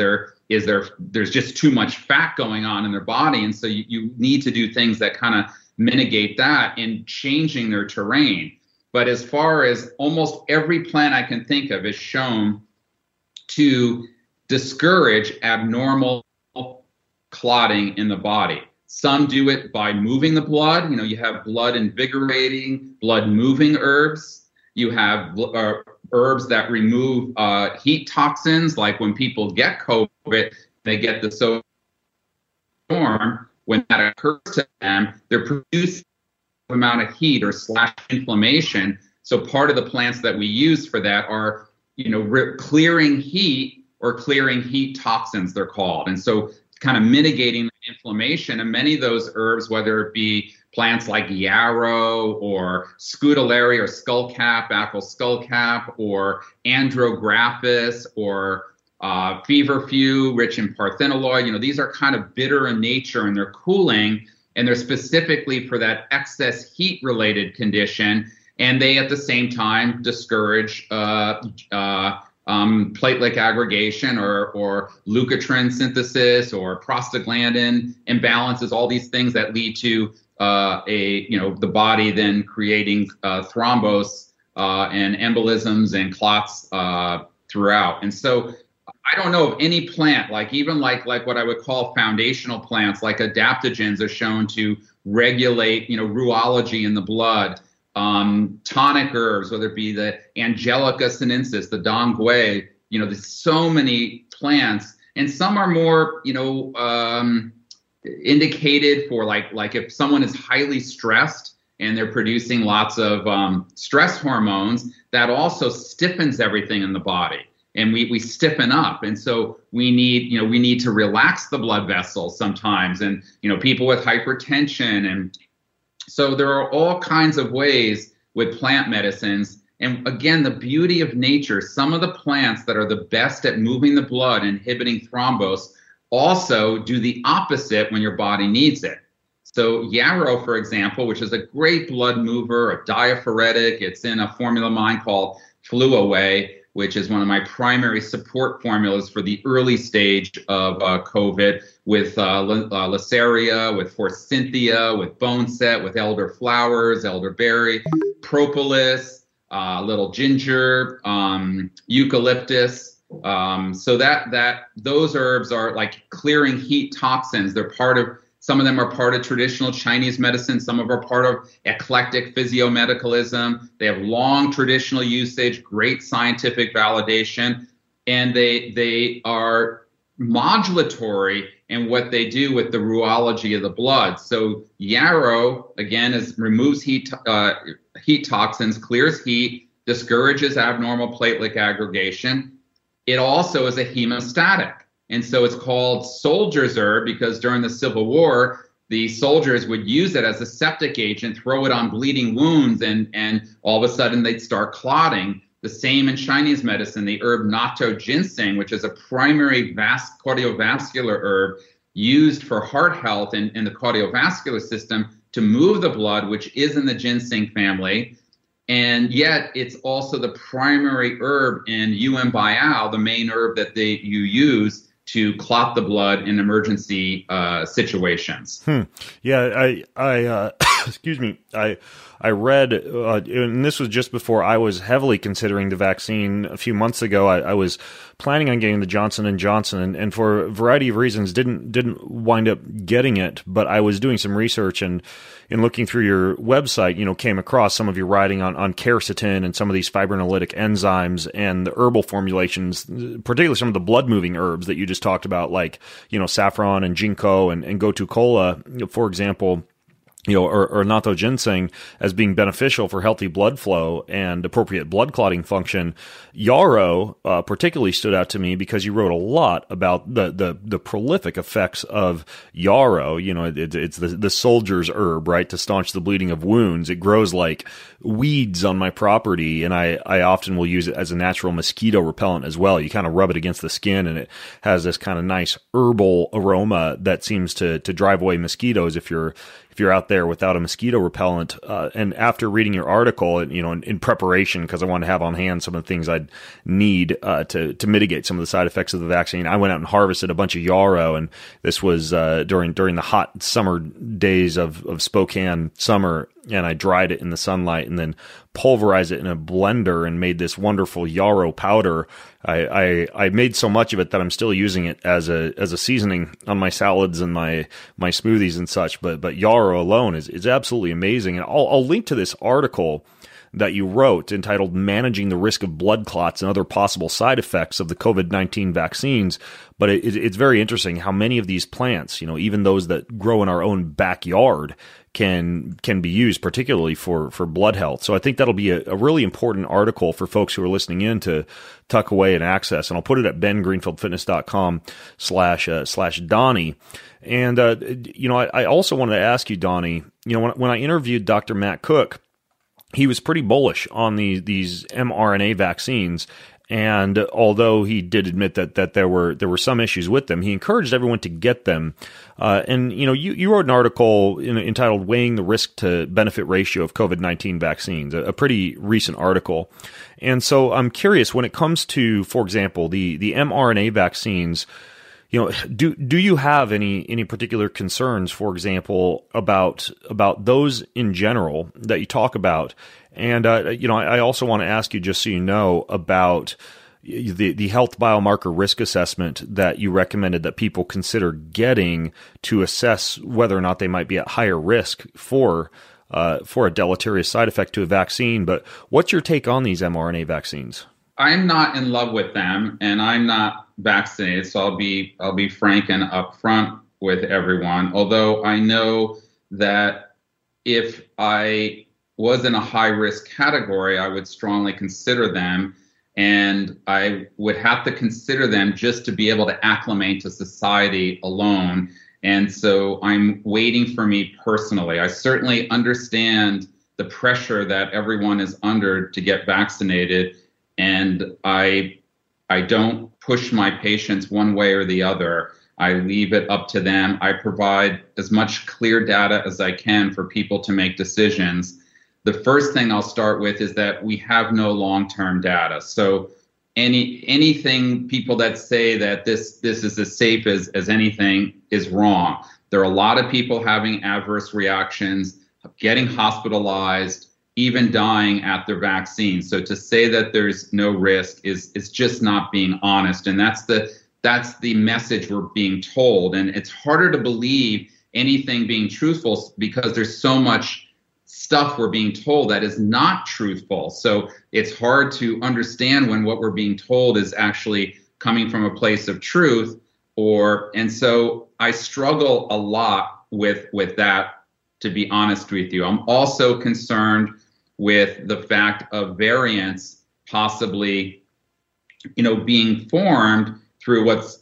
there's just too much fat going on in their body. And so you need to do things that kind of mitigate that in changing their terrain. But as far as almost every plant I can think of is shown to discourage abnormal clotting in the body. Some do it by moving the blood. You have blood invigorating, blood moving herbs. You have herbs that remove heat toxins, like when people get COVID, they get the storm. When that occurs to them, they're producing an amount of heat or / inflammation. So part of the plants that we use for that are, clearing heat or clearing heat toxins, they're called. And so kind of mitigating the inflammation. And many of those herbs, whether it be plants like yarrow or scutellary or skullcap, apple skullcap, or andrographis, or feverfew, rich in parthenolloid, these are kind of bitter in nature, and they're cooling, and they're specifically for that excess heat related condition. And they at the same time discourage platelet aggregation or leukotriene synthesis or prostaglandin imbalances, all these things that lead to the body then creating thrombos and embolisms and clots throughout. And so I don't know of any plant, like what I would call foundational plants, like adaptogens are shown to regulate, rheology in the blood. Tonic herbs, whether it be the Angelica sinensis, the Dongui, there's so many plants, and some are more, indicated for like if someone is highly stressed and they're producing lots of stress hormones, that also stiffens everything in the body. And we stiffen up. And so we need to relax the blood vessels sometimes. And, people with hypertension. And so there are all kinds of ways with plant medicines. And again, the beauty of nature, some of the plants that are the best at moving the blood, inhibiting thrombos, also do the opposite when your body needs it. So yarrow, for example, which is a great blood mover, a diaphoretic, it's in a formula of mine called Fluaway, which is one of my primary support formulas for the early stage of COVID, with Laceria, with Forsythia, with Boneset, with elderflowers, elderberry, propolis, little ginger, eucalyptus. So that those herbs are like clearing heat toxins. They're some of them are part of traditional Chinese medicine. Some of them are part of eclectic physiomedicalism. They have long traditional usage, great scientific validation, and they are modulatory in what they do with the rheology of the blood. So yarrow, again, removes heat toxins, clears heat, discourages abnormal platelet aggregation. It also is a hemostatic. And so it's called soldier's herb because during the Civil War, the soldiers would use it as a septic agent, throw it on bleeding wounds, and all of a sudden they'd start clotting. The same in Chinese medicine, the herb natto ginseng, which is a primary cardiovascular herb used for heart health in the cardiovascular system to move the blood, which is in the ginseng family. And yet it's also the primary herb in Yuen Biao, the main herb that you use to clot the blood in emergency situations. Yeah, I excuse me. I read, and this was just before I was heavily considering the vaccine a few months ago. I was planning on getting the Johnson & Johnson, and for a variety of reasons didn't wind up getting it. But I was doing some research and in looking through your website, came across some of your writing on quercetin and some of these fibrinolytic enzymes and the herbal formulations, particularly some of the blood-moving herbs that you just talked about, like, saffron and ginkgo and gotu kola, for example. Or natto ginseng as being beneficial for healthy blood flow and appropriate blood clotting function. Yarrow particularly stood out to me because you wrote a lot about the prolific effects of yarrow. It's the soldier's herb, right, to staunch the bleeding of wounds. It grows like weeds on my property, and I often will use it as a natural mosquito repellent as well. You kind of rub it against the skin, and it has this kind of nice herbal aroma that seems to drive away mosquitoes if you're out there without a mosquito repellent. And after reading your article, in preparation, because I wanted to have on hand some of the things I'd need to mitigate some of the side effects of the vaccine, I went out and harvested a bunch of yarrow. And this was during the hot summer days of Spokane summer. And I dried it in the sunlight and then pulverized it in a blender and made this wonderful yarrow powder. I made so much of it that I'm still using it as a seasoning on my salads and my smoothies and such. But yarrow alone is absolutely amazing. And I'll link to this article that you wrote entitled "Managing the Risk of Blood Clots and Other Possible Side Effects of the COVID-19 Vaccines." But it's very interesting how many of these plants, even those that grow in our own backyard, can be used particularly for blood health. So I think that'll be a really important article for folks who are listening in to tuck away and access. And I'll put it at bengreenfieldfitness.com/Donnie. And, I also wanted to ask you, Donnie, when I interviewed Dr. Matt Cook, he was pretty bullish on these mRNA vaccines. And although he did admit that there were some issues with them, he encouraged everyone to get them. And you wrote an article entitled "Weighing the Risk to Benefit Ratio of COVID-19 Vaccines," a pretty recent article. And so I'm curious, when it comes to, for example, the mRNA vaccines, do you have any particular concerns, for example, about those in general that you talk about? And I also want to ask you, just so you know, about the health biomarker risk assessment that you recommended that people consider getting to assess whether or not they might be at higher risk for a deleterious side effect to a vaccine. But what's your take on these mRNA vaccines? I'm not in love with them, and I'm not vaccinated, so I'll be frank and upfront with everyone. Although I know that if I was in a high risk category, I would strongly consider them, and I would have to consider them just to be able to acclimate to society alone. And so I'm waiting for me personally. I certainly understand the pressure that everyone is under to get vaccinated, and I don't push my patients one way or the other. I leave it up to them. I provide as much clear data as I can for people to make decisions. The first thing I'll start with is that we have no long-term data. So anything people that say that this is as safe as anything is wrong. There are a lot of people having adverse reactions, getting hospitalized, even dying at their vaccine. So to say that there's no risk is just not being honest. And that's the message we're being told. And it's harder to believe anything being truthful because there's so much stuff we're being told that is not truthful. So it's hard to understand when what we're being told is actually coming from a place of truth. And so I struggle a lot with that, to be honest with you. I'm also concerned with the fact of variants possibly, being formed through what's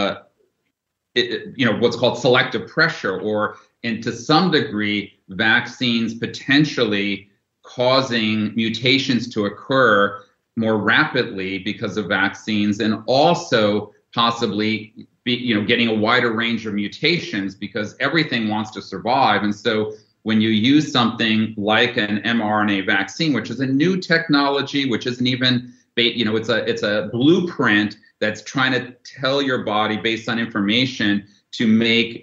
called selective pressure, and to some degree, vaccines potentially causing mutations to occur more rapidly because of vaccines, and also possibly getting a wider range of mutations because everything wants to survive. And so when you use something like an mRNA vaccine, which is a new technology, which isn't even, it's a blueprint that's trying to tell your body based on information to make,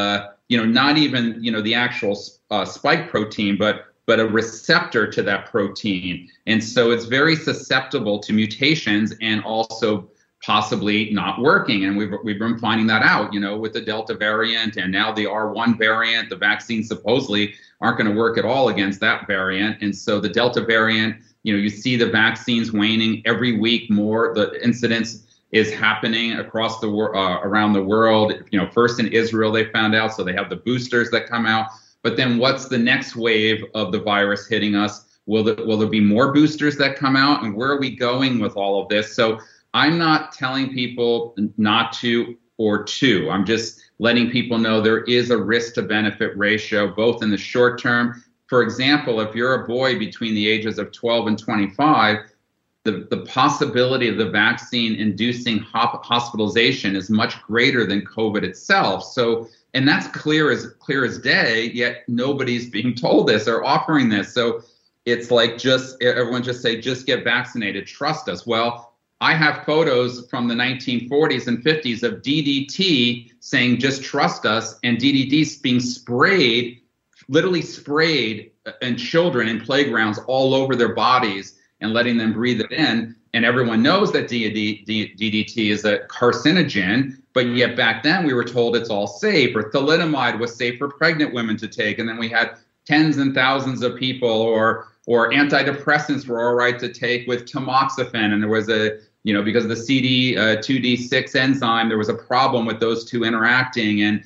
not even, the actual spike protein, but a receptor to that protein. And so it's very susceptible to mutations and also possibly not working. And we've been finding that out, with the Delta variant and now the R1 variant. The vaccines supposedly aren't going to work at all against that variant. And so the Delta variant, you see the vaccines waning every week more. The incidence is happening across the around the world. First in Israel, they found out, so they have the boosters that come out. But then what's the next wave of the virus hitting us? Will there be more boosters that come out? And where are we going with all of this? So I'm not telling people not to or to. I'm just letting people know there is a risk to benefit ratio, both in the short term. For example, if you're a boy between the ages of 12 and 25, the possibility of the vaccine inducing hospitalization is much greater than COVID itself. So, and that's clear as day, yet nobody's being told this or offering this. So it's like everyone just say, just get vaccinated, trust us. Well, I have photos from the 1940s and 50s of DDT saying, just trust us, and DDT being sprayed, literally sprayed in children in playgrounds all over their bodies and letting them breathe it in. And everyone knows that DDT is a carcinogen, but yet back then we were told it's all safe, or thalidomide was safe for pregnant women to take. And then we had tens and thousands of people, or antidepressants were all right to take with tamoxifen. And there was because of the CD2D6 enzyme, there was a problem with those two interacting. And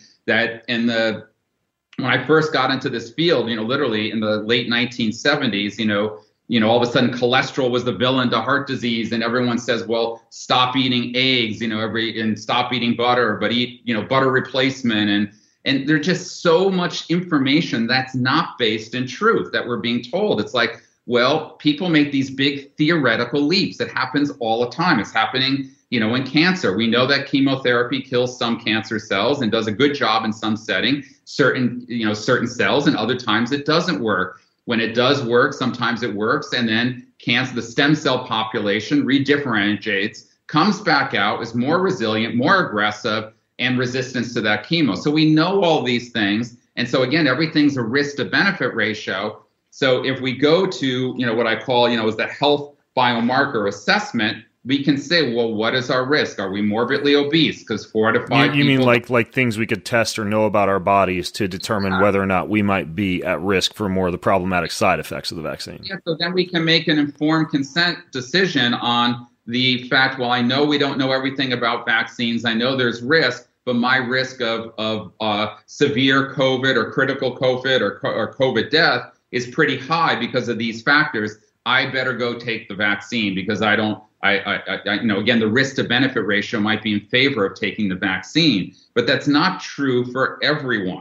when I first got into this field, literally in the late 1970s, all of a sudden cholesterol was the villain to heart disease, and everyone says, well, stop eating eggs, and stop eating butter, but eat, butter replacement. And there's just so much information that's not based in truth that we're being told. It's like, well, people make these big theoretical leaps. It happens all the time. It's happening, in cancer. We know that chemotherapy kills some cancer cells and does a good job in some setting, certain cells, and other times it doesn't work. When it does work, sometimes it works, and then the stem cell population redifferentiates, comes back out, is more resilient, more aggressive, and resistance to that chemo. So we know all these things. And so again, everything's a risk to benefit ratio. So if we go to, what I call, is the health biomarker assessment, we can say, well, what is our risk? Are we morbidly obese? Because 4 to 5 You mean like things we could test or know about our bodies to determine whether or not we might be at risk for more of the problematic side effects of the vaccine? Yeah, so then we can make an informed consent decision on the fact, well, I know we don't know everything about vaccines. I know there's risk, but my risk of severe COVID or critical COVID or COVID death is pretty high because of these factors. I better go take the vaccine because I again, the risk to benefit ratio might be in favor of taking the vaccine, but that's not true for everyone.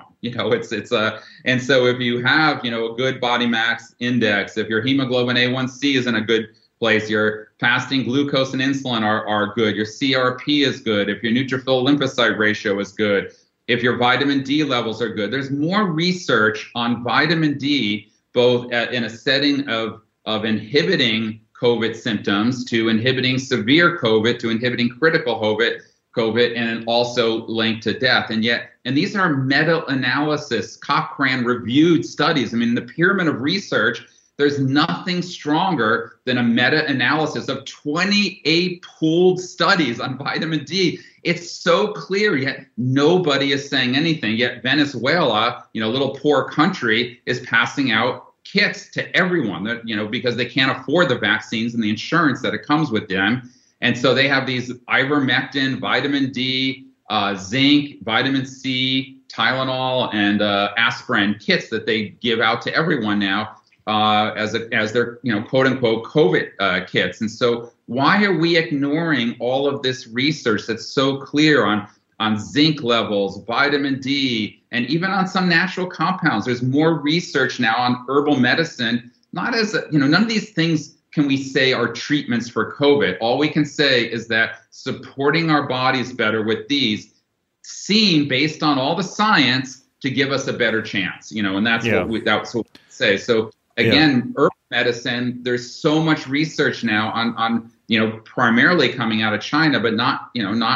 And so if you have, a good body mass index, if your hemoglobin A1C is in a good place, your fasting glucose and insulin are good, your CRP is good, if your neutrophil lymphocyte ratio is good, if your vitamin D levels are good. There's more research on vitamin D, both in a setting of inhibiting COVID symptoms to inhibiting severe COVID to inhibiting critical COVID, and also linked to death. And these are meta-analysis, Cochrane reviewed studies. I mean, in the pyramid of research, there's nothing stronger than a meta-analysis of 28 pooled studies on vitamin D. It's so clear, yet nobody is saying anything. Yet Venezuela, little poor country, is passing out kits to everyone that, because they can't afford the vaccines and the insurance that it comes with them. And so they have these ivermectin, vitamin D, zinc, vitamin C, Tylenol, and aspirin kits that they give out to everyone now. as their quote unquote COVID kits. And so why are we ignoring all of this research that's so clear on zinc levels, vitamin D, and even on some natural compounds? There's more research now on herbal medicine. None of these things can we say are treatments for COVID. All we can say is that supporting our bodies better with these seem, based on all the science, to give us a better chance. And that's what we say. So again, herbal medicine, there's so much research now on primarily coming out of China, but not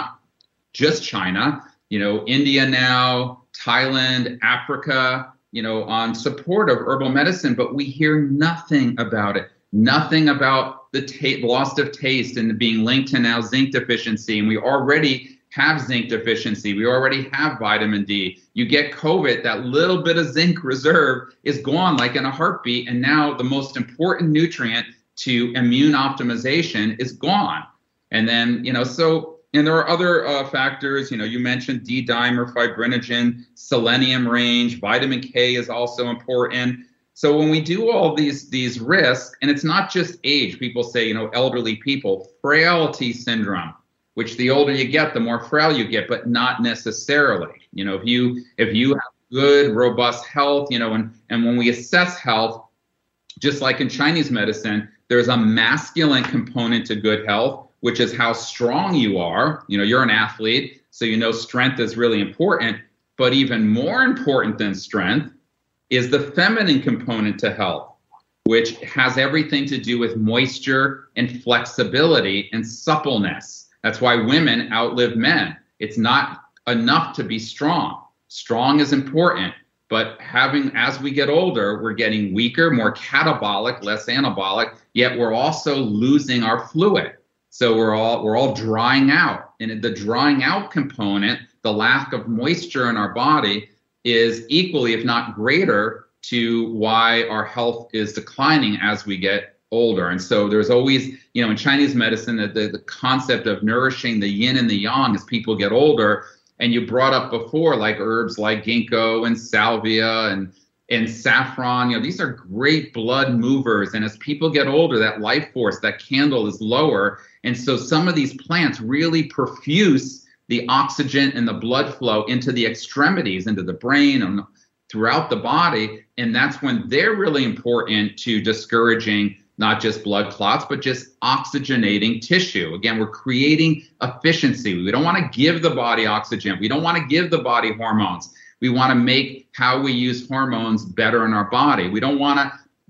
just China, India now, Thailand, Africa, on support of herbal medicine, but we hear nothing about it. Nothing about the loss of taste and being linked to now zinc deficiency. And we already have zinc deficiency. We already have vitamin D. You get COVID, that little bit of zinc reserve is gone like in a heartbeat. And now the most important nutrient to immune optimization is gone. And then, and there are other factors, you mentioned D-dimer, fibrinogen, selenium range, vitamin K is also important. So when we do all these risks, and it's not just age, people say, elderly people, frailty syndrome, which the older you get, the more frail you get, but not necessarily. If you have good, robust health, and when we assess health, just like in Chinese medicine, there's a masculine component to good health, which is how strong you are. You're an athlete, so strength is really important. But even more important than strength is the feminine component to health, which has everything to do with moisture and flexibility and suppleness. That's why women outlive men. It's not enough to be strong. Strong is important, but as we get older, we're getting weaker, more catabolic, less anabolic, yet we're also losing our fluid. So we're all drying out. And the drying out component, the lack of moisture in our body, is equally, if not greater, to why our health is declining as we get older. And so there's always, in Chinese medicine, the concept of nourishing the yin and the yang as people get older. And you brought up before, like herbs like ginkgo and salvia and saffron, these are great blood movers. And as people get older, that life force, that candle is lower. And so some of these plants really perfuse the oxygen and the blood flow into the extremities, into the brain and throughout the body. And that's when they're really important to discouraging not just blood clots, but just oxygenating tissue. Again, we're creating efficiency. We don't want to give the body oxygen. We don't want to give the body hormones. We want to make how we use hormones better in our body. We don't want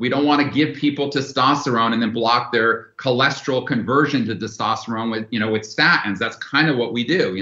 to give people testosterone and then block their cholesterol conversion to testosterone with statins. That's kind of what we do.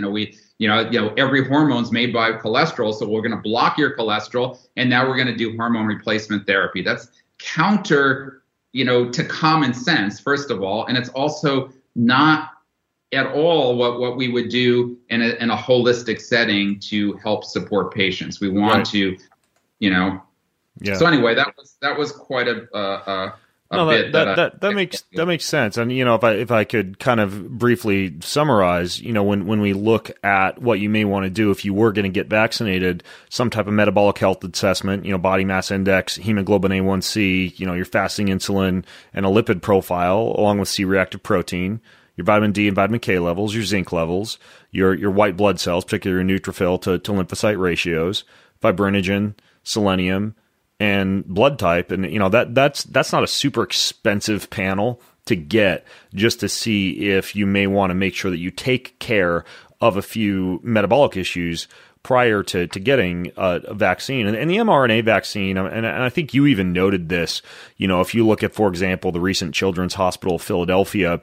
Every hormone's made by cholesterol, so we're going to block your cholesterol, and now we're going to do hormone replacement therapy. That's counter, to common sense, first of all, and it's also not at all what we would do in a holistic setting to help support patients. We want to, Yeah. So anyway, that was quite a bit. That makes sense. And if I could kind of briefly summarize, when we look at what you may want to do if you were going to get vaccinated, some type of metabolic health assessment, body mass index, hemoglobin A1C, your fasting insulin, and a lipid profile, along with C-reactive protein, your vitamin D and vitamin K levels, your zinc levels, your white blood cells, particularly your neutrophil to lymphocyte ratios, fibrinogen, selenium, and blood type. And that's not a super expensive panel to get, just to see if you may want to make sure that you take care of a few metabolic issues prior to getting a vaccine. And the mRNA vaccine, and I think you even noted this, if you look at, for example, the recent Children's Hospital of Philadelphia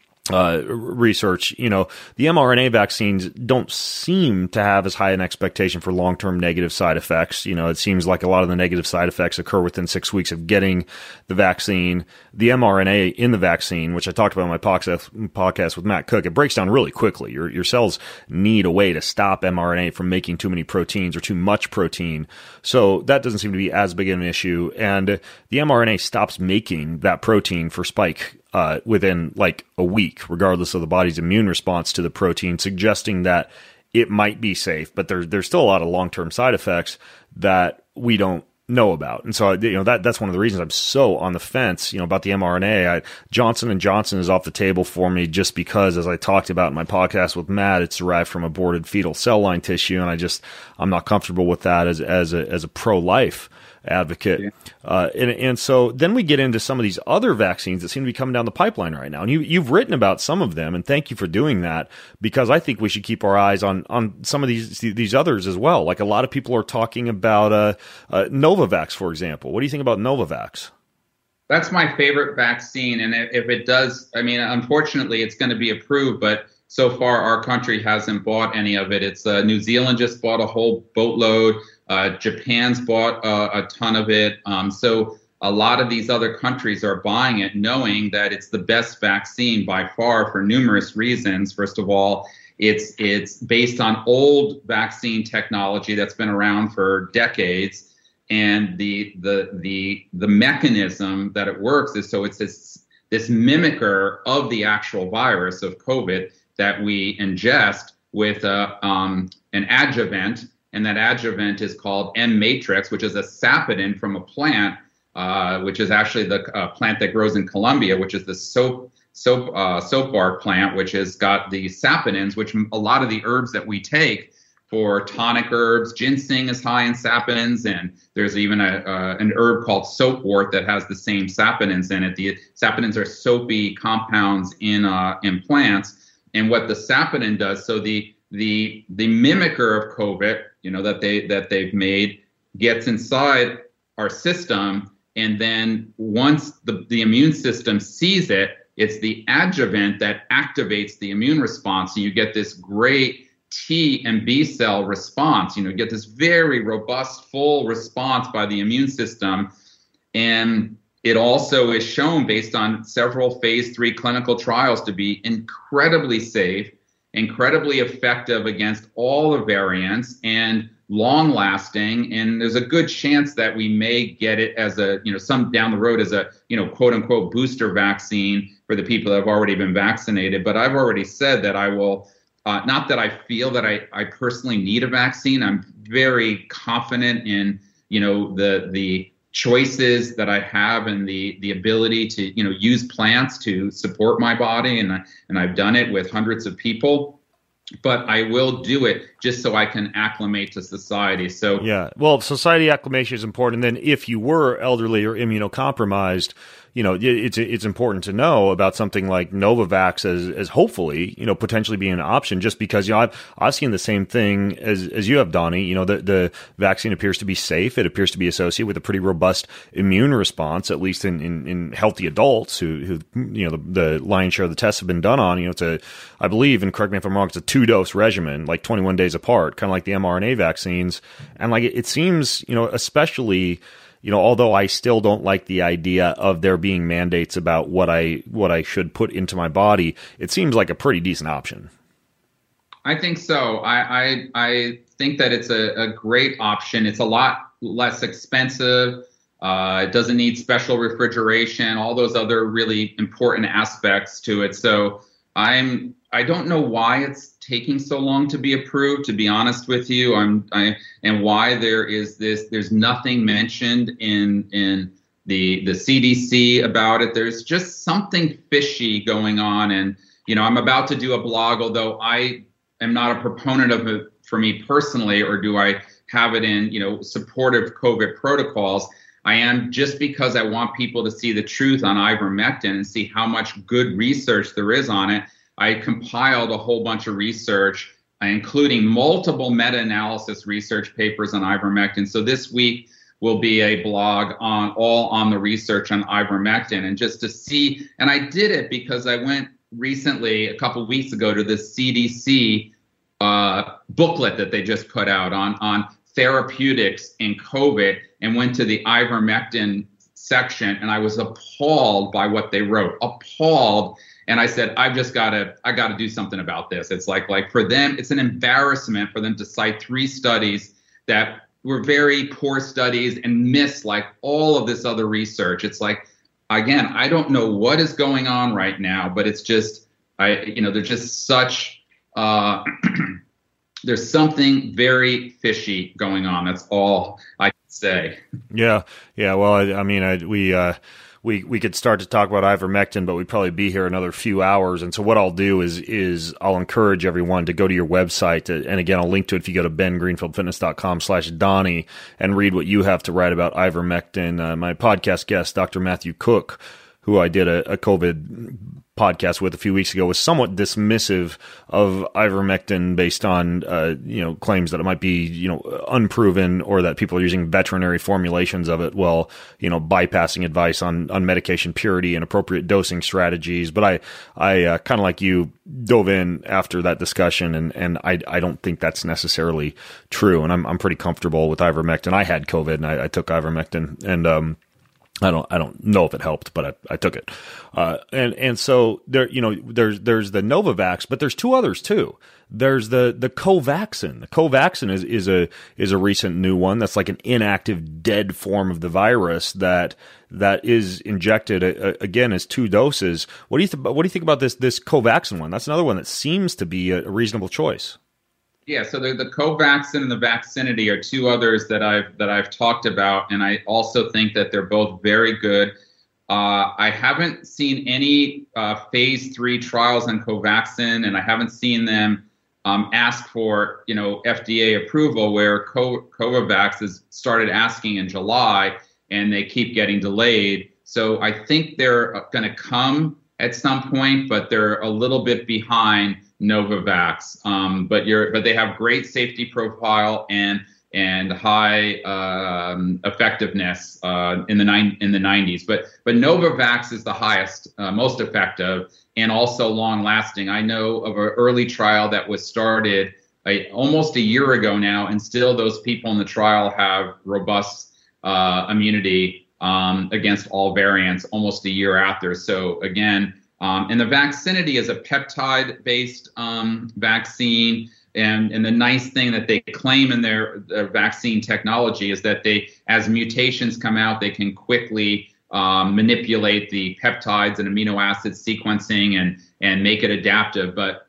research, the mRNA vaccines don't seem to have as high an expectation for long-term negative side effects. It seems like a lot of the negative side effects occur within 6 weeks of getting the vaccine. The mRNA in the vaccine, which I talked about in my podcast with Matt Cook, it breaks down really quickly. Your cells need a way to stop mRNA from making too many proteins or too much protein. So that doesn't seem to be as big of an issue. And the mRNA stops making that protein for spike within like a week, regardless of the body's immune response to the protein, suggesting that it might be safe. But there's still a lot of long-term side effects that we don't know about. And so, that's one of the reasons I'm so on the fence, about the mRNA. Johnson & Johnson is off the table for me just because, as I talked about in my podcast with Matt, it's derived from aborted fetal cell line tissue. And I'm not comfortable with that as a pro-life advocate. Yeah. And so then we get into some of these other vaccines that seem to be coming down the pipeline right now. And you've written about some of them, and thank you for doing that, because I think we should keep our eyes on some of these others as well. Like, a lot of people are talking about Novavax, for example. What do you think about Novavax? That's my favorite vaccine. And if it does, unfortunately, it's going to be approved, but so far our country hasn't bought any of it. It's New Zealand just bought a whole boatload. Japan's bought a ton of it. So a lot of these other countries are buying it, knowing that it's the best vaccine by far for numerous reasons. First of all, it's based on old vaccine technology that's been around for decades, and the mechanism that it works is so it's this mimicker of the actual virus of COVID that we ingest with an adjuvant. And that adjuvant is called M-Matrix, which is a sapodin from a plant, which is actually the plant that grows in Colombia, which is the soap bark plant, which has got the saponins, which a lot of the herbs that we take for tonic herbs, ginseng is high in saponins, and there's even an herb called soapwort that has the same saponins in it. The saponins are soapy compounds in plants, and what the saponin does, so the mimicker of COVID, that they've made, gets inside our system, and then once the immune system sees it, it's the adjuvant that activates the immune response, and you get this great T and B cell response. You get this very robust, full response by the immune system, and it also is shown based on several phase 3 clinical trials to be incredibly safe, incredibly effective against all the variants, and long lasting. And there's a good chance that we may get it as some down the road as a, quote unquote booster vaccine for the people that have already been vaccinated. But I've already said that I will, not that I feel that I personally need a vaccine. I'm very confident in, the choices that I have and the ability to, use plants to support my body. And I've done it with hundreds of people, but I will do it just so I can acclimate to society. So yeah, well, society acclimation is important. And then if you were elderly or immunocompromised, it's important to know about something like Novavax as hopefully, potentially being an option, just because, I've seen the same thing as you have, Donnie. The vaccine appears to be safe. It appears to be associated with a pretty robust immune response, at least in healthy adults who the lion's share of the tests have been done on. It's I believe, and correct me if I'm wrong, it's a 2-dose regimen, like 21 days apart, kind of like the mRNA vaccines. And like, it seems, especially, although I still don't like the idea of there being mandates about what I should put into my body, it seems like a pretty decent option. I think so. I think that it's a great option. It's a lot less expensive. It doesn't need special refrigeration, all those other really important aspects to it. So I don't know why it's taking so long to be approved, to be honest with you. And why there's nothing mentioned in the CDC about it. There's just something fishy going on. And, I'm about to do a blog, although I am not a proponent of it for me personally, or do I have it in, supportive COVID protocols. I am, just because I want people to see the truth on ivermectin and see how much good research there is on it. I compiled a whole bunch of research, including multiple meta-analysis research papers on ivermectin. So this week will be a blog on the research on ivermectin, and just to see. And I did it because I went recently, a couple of weeks ago, to the CDC booklet that they just put out on therapeutics in COVID, and went to the ivermectin section, and I was appalled by what they wrote. Appalled. And I said, I got to do something about this. It's like for them, it's an embarrassment for them to cite 3 studies that were very poor studies and miss like all of this other research. It's like, again, I don't know what is going on right now, but it's just, there's just such, there's something very fishy going on. That's all I can say. Yeah. Well, I mean, we could start to talk about ivermectin, but we'd probably be here another few hours. And so what I'll do is I'll encourage everyone to go to your website. And again, I'll link to it if you go to bengreenfieldfitness.com/Donnie and read what you have to write about ivermectin. My podcast guest, Dr. Matthew Cook, who I did a COVID podcast with a few weeks ago, was somewhat dismissive of ivermectin based on, claims that it might be, unproven, or that people are using veterinary formulations of it while, bypassing advice on medication purity and appropriate dosing strategies. But I kind of like you dove in after that discussion, and I don't think that's necessarily true. And I'm pretty comfortable with ivermectin. I had COVID and I took ivermectin, and, I don't know if it helped, but I took it. And so there, there's the Novavax, but there's two others too. There's the Covaxin. The Covaxin is a recent new one that's like an inactive, dead form of the virus that is injected again as 2 doses. What do you think about this Covaxin one? That's another one that seems to be a reasonable choice. Yeah, so the Covaxin and the Vaccinity are 2 others that I've talked about, and I also think that they're both very good. I haven't seen any phase 3 trials on Covaxin, and I haven't seen them ask for FDA approval, where Covovax has started asking in July, and they keep getting delayed. So I think they're going to come at some point, but they're a little bit behind Novavax, but they have great safety profile and high effectiveness in the 90s. But Novavax is the highest, most effective, and also long lasting. I know of an early trial that was started almost a year ago now, and still those people in the trial have robust immunity against all variants almost a year after. So again. And the Vaccinity is a peptide-based vaccine, and the nice thing that they claim in their vaccine technology is that as mutations come out, they can quickly manipulate the peptides and amino acid sequencing and make it adaptive. But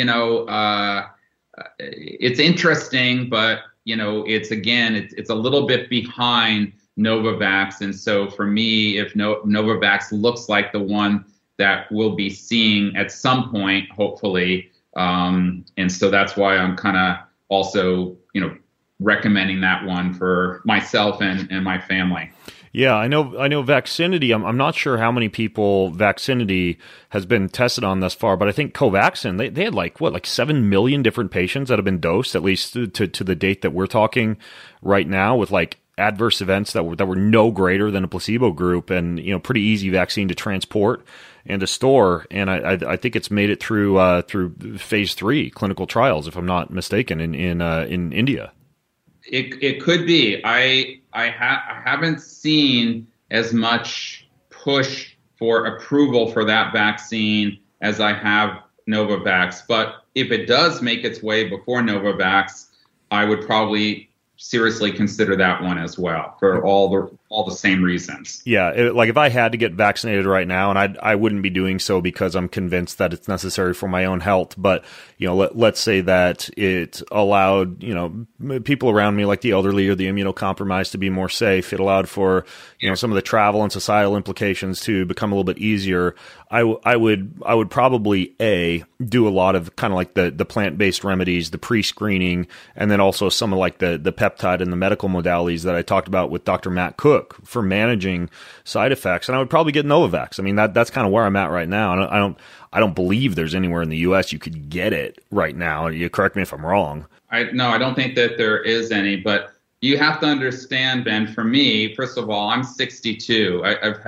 it's interesting, but it's a little bit behind Novavax, and so for me, if Novavax looks like the one that we'll be seeing at some point, hopefully. And so that's why I'm kind of also, recommending that one for myself and my family. Yeah, I know Vaccinity. I'm not sure how many people Vaccinity has been tested on thus far, but I think Covaxin, they had like 7 million different patients that have been dosed, at least to the date that we're talking right now, with like adverse events that were no greater than a placebo group, and pretty easy vaccine to transport and to store. And I think it's made it through phase 3 clinical trials, if I'm not mistaken, in India. It could be. I haven't seen as much push for approval for that vaccine as I have Novavax. But if it does make its way before Novavax, I would probably seriously consider that one as well, for all the same reasons. Yeah, if I had to get vaccinated right now, and I wouldn't be doing so because I'm convinced that it's necessary for my own health, but let's say that it allowed people around me, like the elderly or the immunocompromised, to be more safe. It allowed for some of the travel and societal implications to become a little bit easier. I would probably do a lot of kind of like the plant-based remedies, the pre-screening, and then also some of like the peptide and the medical modalities that I talked about with Dr. Matt Cook for managing side effects. And I would probably get Novavax. I mean, that's kind of where I'm at right now. And I don't believe there's anywhere in the U.S. you could get it right now. You correct me if I'm wrong. No, I don't think that there is any, but you have to understand, Ben, for me, first of all, I'm 62. I've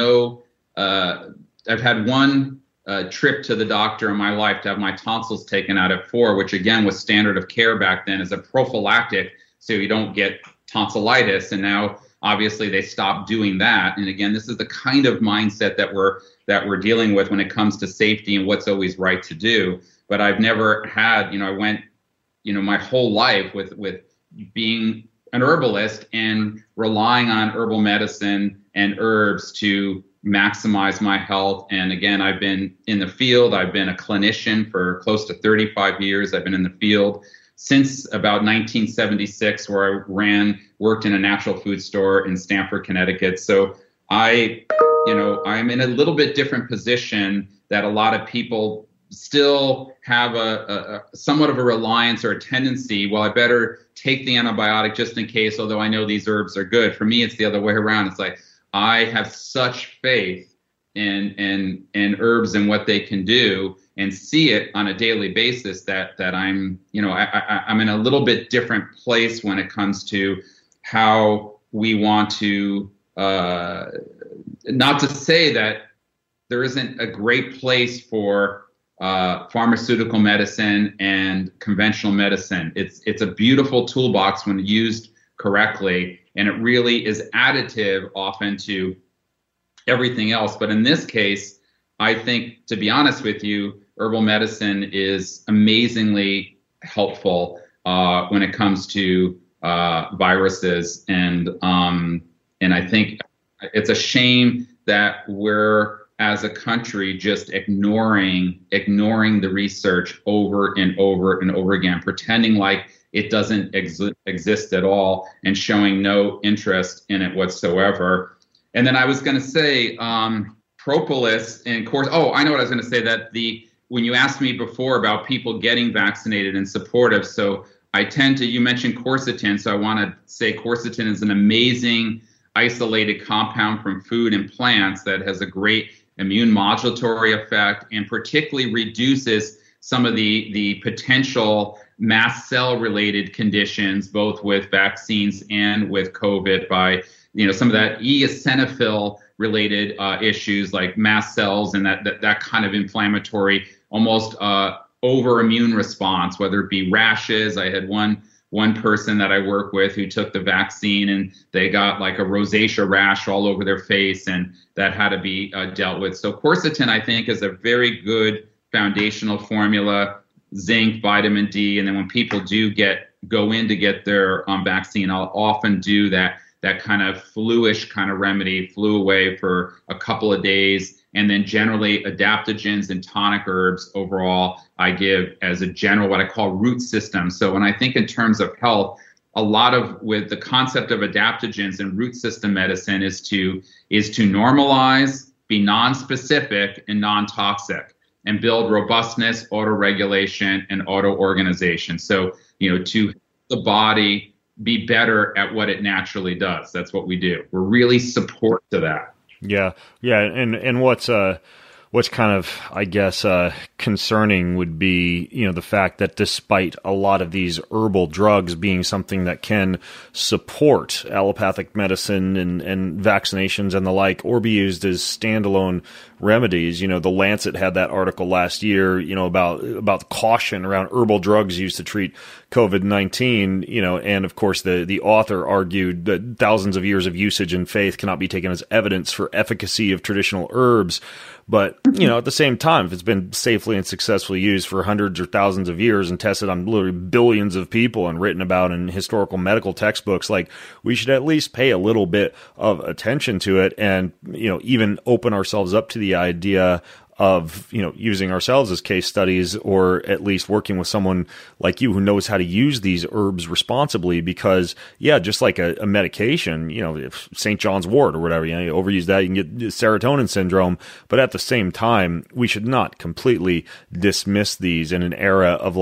had one trip to the doctor in my life to have my tonsils taken out at 4, which again was standard of care back then as a prophylactic, so you don't get tonsillitis. And now obviously they stopped doing that. And again, this is the kind of mindset that we're dealing with when it comes to safety and what's always right to do. But I've never had, I went, my whole life with being an herbalist and relying on herbal medicine and herbs to maximize my health. And again, I've been in the field. I've been a clinician for close to 35 years. I've been in the field since about 1976, where I worked in a natural food store in Stamford, Connecticut. So I'm in a little bit different position that a lot of people still have a somewhat of a reliance or a tendency. Well, I better take the antibiotic just in case, although I know these herbs are good. For me, it's the other way around. It's like I have such faith in herbs and what they can do, and see it on a daily basis that I'm I'm in a little bit different place when it comes to how we want to. Not to say that there isn't a great place for pharmaceutical medicine and conventional medicine. It's a beautiful toolbox when used correctly, and it really is additive often to everything else. But in this case, I think, to be honest with you, herbal medicine is amazingly helpful when it comes to viruses, and I think it's a shame that we're, as a country, just ignoring the research over and over and over again, pretending like it doesn't exist at all, and showing no interest in it whatsoever. And then I was going to say propolis, and of course, I know what I was going to say, that when you asked me before about people getting vaccinated and supportive, so you mentioned quercetin, so I want to say quercetin is an amazing isolated compound from food and plants that has a great immune modulatory effect, and particularly reduces some of the potential mast cell related conditions, both with vaccines and with COVID, by some of that eosinophil related issues like mast cells and that kind of inflammatory, almost over immune response, whether it be rashes. I had one person that I work with who took the vaccine and they got like a rosacea rash all over their face, and that had to be dealt with. So quercetin, I think, is a very good foundational formula, zinc, vitamin D. And then when people do go in to get their vaccine, I'll often do that kind of flu-ish kind of remedy, flu away for a couple of days. And then generally adaptogens and tonic herbs overall, I give as a general, what I call root system. So when I think in terms of health, a lot of with the concept of adaptogens and root system medicine is to normalize, be non-specific and non-toxic, and build robustness, auto-regulation, and auto-organization. So, to help the body be better at what it naturally does. That's what we do. We're really support to that. Yeah. And what's kind of, I guess, concerning would be, the fact that despite a lot of these herbal drugs being something that can support allopathic medicine and vaccinations and the like, or be used as standalone remedies, the Lancet had that article last year, about the caution around herbal drugs used to treat COVID-19, and of course the author argued that thousands of years of usage and faith cannot be taken as evidence for efficacy of traditional herbs. But, at the same time, if it's been safely and successfully used for hundreds or thousands of years and tested on literally billions of people and written about in historical medical textbooks, like, we should at least pay a little bit of attention to it and, even open ourselves up to the idea of, using ourselves as case studies, or at least working with someone like you who knows how to use these herbs responsibly. Because, just like a medication, if St. John's wort or whatever, you overuse that, you can get serotonin syndrome. But at the same time, we should not completely dismiss these in an era of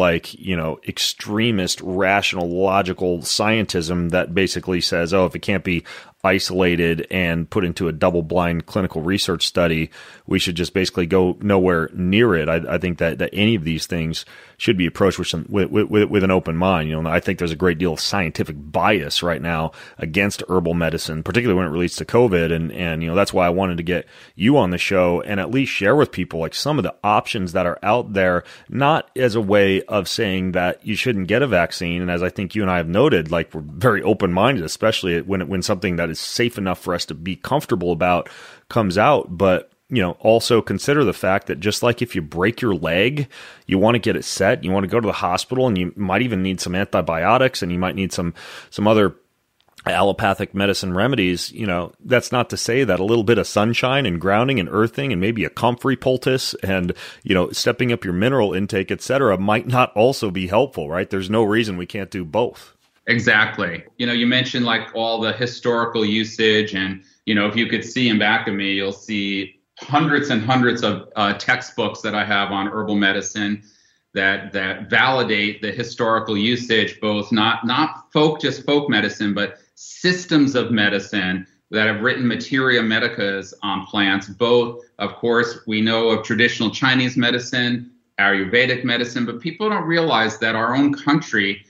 extremist, rational, logical scientism that basically says, if it can't be isolated and put into a double-blind clinical research study, we should just basically go nowhere near it. I think that any of these things should be approached with an open mind. I think there's a great deal of scientific bias right now against herbal medicine, particularly when it relates to COVID. And that's why I wanted to get you on the show and at least share with people like some of the options that are out there, not as a way of saying that you shouldn't get a vaccine. And as I think you and I have noted, like, we're very open-minded, especially when something that is safe enough for us to be comfortable about comes out. But also consider the fact that just like if you break your leg, you want to get it set, you want to go to the hospital, and you might even need some antibiotics, and you might need some other allopathic medicine remedies, that's not to say that a little bit of sunshine and grounding and earthing and maybe a comfrey poultice and, stepping up your mineral intake, et cetera, might not also be helpful, right? There's no reason we can't do both. Exactly. You mentioned like all the historical usage, and, if you could see in back of me, you'll see hundreds and hundreds of textbooks that I have on herbal medicine that validate the historical usage, both not just folk medicine, but systems of medicine that have written materia medicas on plants. Both, of course, we know of traditional Chinese medicine, Ayurvedic medicine, but people don't realize that our own country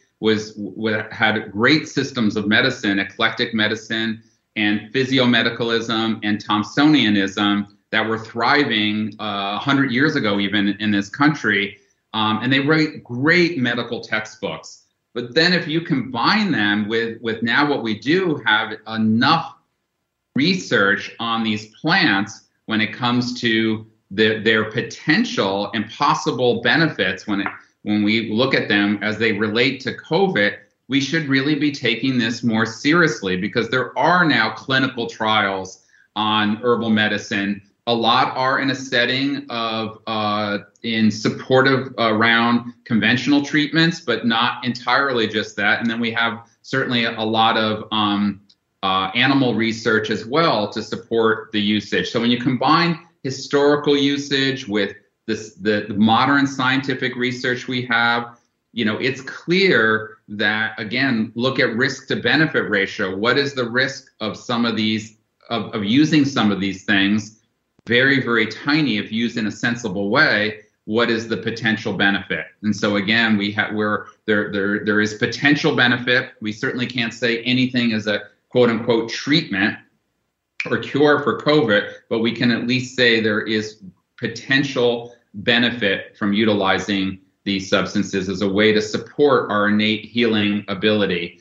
had great systems of medicine, eclectic medicine and physiomedicalism and Thomsonianism that were thriving 100 years ago, even in this country. And they write great medical textbooks. But then if you combine them with now what we do have enough research on these plants when it comes to their potential and possible benefits when we look at them as they relate to COVID, we should really be taking this more seriously, because there are now clinical trials on herbal medicine. A lot are in a setting of in supportive around conventional treatments, but not entirely just that. And then we have certainly a lot of animal research as well to support the usage. So when you combine historical usage with the modern scientific research we have, it's clear that, again, look at risk to benefit ratio. What is the risk of some of these, of using some of these things? Very, very tiny if used in a sensible way. What is the potential benefit? And so again, there is potential benefit. We certainly can't say anything is a quote unquote treatment or cure for COVID, but we can at least say there is potential benefit from utilizing these substances as a way to support our innate healing ability.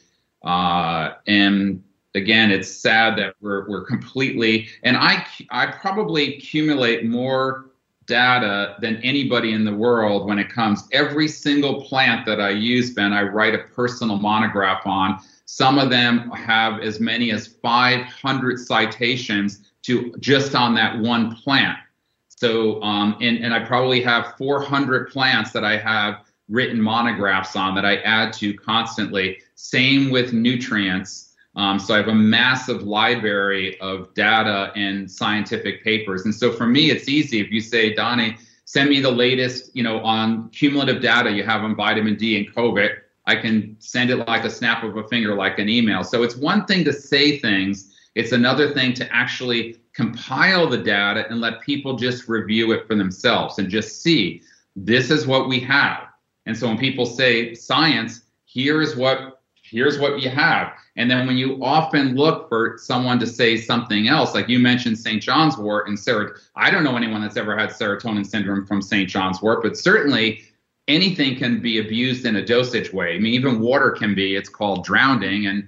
And again, it's sad that we're completely, and I probably accumulate more data than anybody in the world when it comes. Every single plant that I use, Ben, I write a personal monograph on. Some of them have as many as 500 citations to just on that one plant. So, and I probably have 400 plants that I have written monographs on that I add to constantly. Same with nutrients. So I have a massive library of data and scientific papers. And so for me, it's easy. If you say, Donnie, send me the latest, on cumulative data you have on vitamin D and COVID, I can send it like a snap of a finger, like an email. So it's one thing to say things. It's another thing to actually compile the data and let people just review it for themselves and just see, this is what we have. And so when people say science, here's what you have. And then when you often look for someone to say something else, like you mentioned St. John's wort and I don't know anyone that's ever had serotonin syndrome from St. John's wort, but certainly anything can be abused in a dosage way. I mean, even water can be. It's called drowning. And,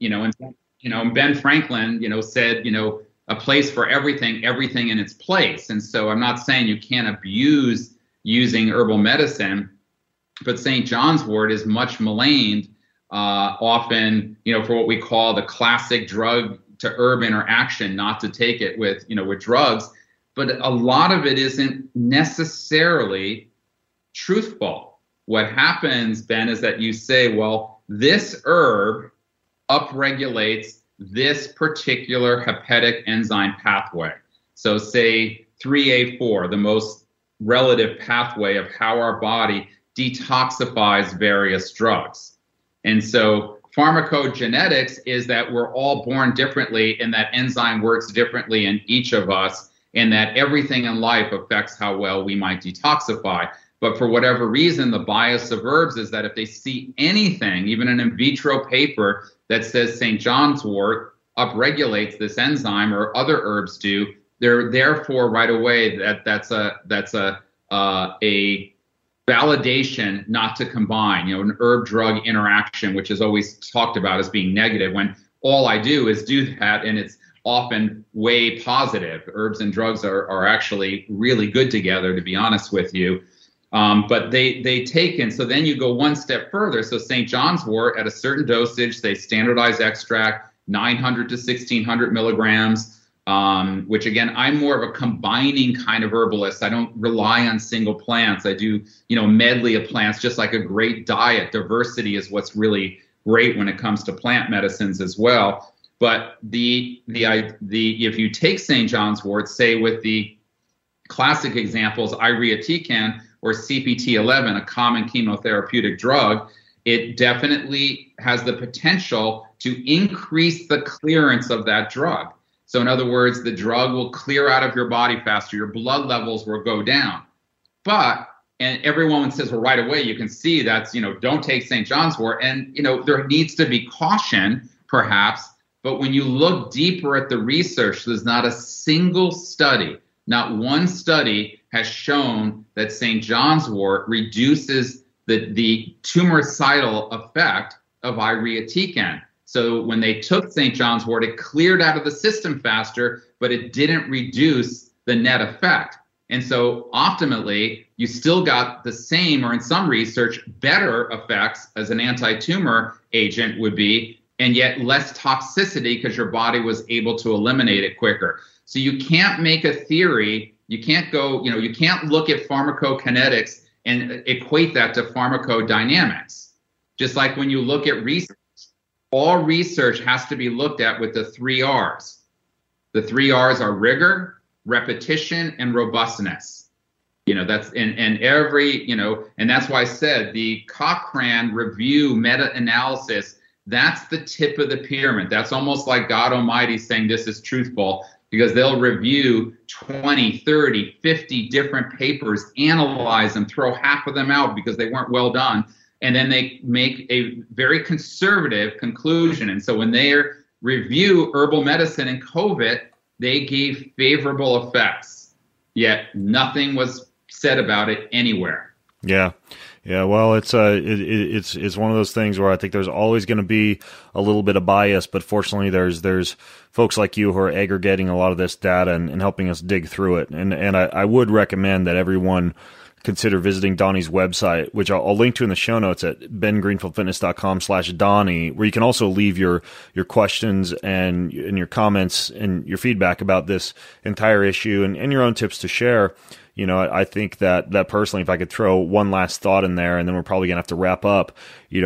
Ben Franklin, said, a place for everything in its place. And so I'm not saying you can't abuse using herbal medicine, but St. John's wort is much maligned. Often, for what we call the classic drug to herb interaction, not to take it with drugs, but a lot of it isn't necessarily truthful. What happens, Ben, is that you say, well, this herb upregulates this particular hepatic enzyme pathway. So say 3A4, the most relative pathway of how our body detoxifies various drugs. And so pharmacogenetics is that we're all born differently and that enzyme works differently in each of us, and that everything in life affects how well we might detoxify. But for whatever reason, the bias of herbs is that if they see anything, even an in vitro paper that says St. John's wort upregulates this enzyme or other herbs do, they're therefore right away that's a validation not to combine, an herb-drug interaction, which is always talked about as being negative, when all I do is do that, and it's often way positive. Herbs and drugs are actually really good together, to be honest with you. But they take in, so then you go one step further. So St. John's wort at a certain dosage, they standardize extract, 900 to 1600 milligrams, which again, I'm more of a combining kind of herbalist. I don't rely on single plants. I do, medley of plants, just like a great diet. Diversity is what's really great when it comes to plant medicines as well. But if you take St. John's wort, say with the classic examples, irinotecan or CPT-11, a common chemotherapeutic drug, it definitely has the potential to increase the clearance of that drug. So in other words, the drug will clear out of your body faster, your blood levels will go down. And everyone says, well, right away, you can see that's, don't take St. John's wort. And, there needs to be caution, perhaps. But when you look deeper at the research, there's not a single study, not one study has shown that St. John's wort reduces the tumoricidal effect of irinotecan. So when they took St. John's wort, it cleared out of the system faster, but it didn't reduce the net effect. And so ultimately, you still got the same, or in some research, better effects as an anti-tumor agent would be, and yet less toxicity because your body was able to eliminate it quicker. So you can't make a theory. You can't go, you can't look at pharmacokinetics and equate that to pharmacodynamics. Just like when you look at research, all research has to be looked at with the 3 R's. The 3 R's are rigor, repetition, and robustness. That's and every, and that's why I said the Cochrane review meta-analysis, that's the tip of the pyramid. That's almost like God Almighty saying this is truthful, because they'll review 20, 30, 50 different papers, analyze them, throw half of them out because they weren't well done. And then they make a very conservative conclusion. And so when they review herbal medicine and COVID, they gave favorable effects, yet nothing was said about it anywhere. Yeah. Yeah, well, it's one of those things where I think there's always going to be a little bit of bias, but fortunately there's folks like you who are aggregating a lot of this data and helping us dig through it. And I would recommend that everyone consider visiting Donnie's website, which I'll link to in the show notes at bengreenfieldfitness.com/Donnie, where you can also leave your questions and your comments and your feedback about this entire issue and your own tips to share. I think that personally, if I could throw one last thought in there, and then we're probably gonna have to wrap up.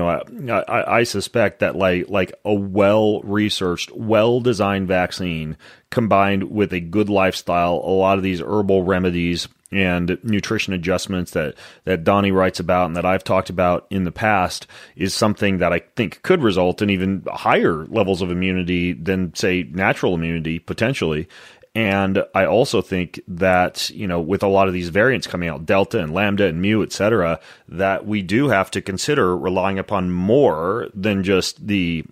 I suspect that like a well-researched, well-designed vaccine combined with a good lifestyle, a lot of these herbal remedies and nutrition adjustments that Donnie writes about and that I've talked about in the past is something that I think could result in even higher levels of immunity than, say, natural immunity potentially. And I also think that, with a lot of these variants coming out, Delta and Lambda and Mu, et cetera, that we do have to consider relying upon more than just the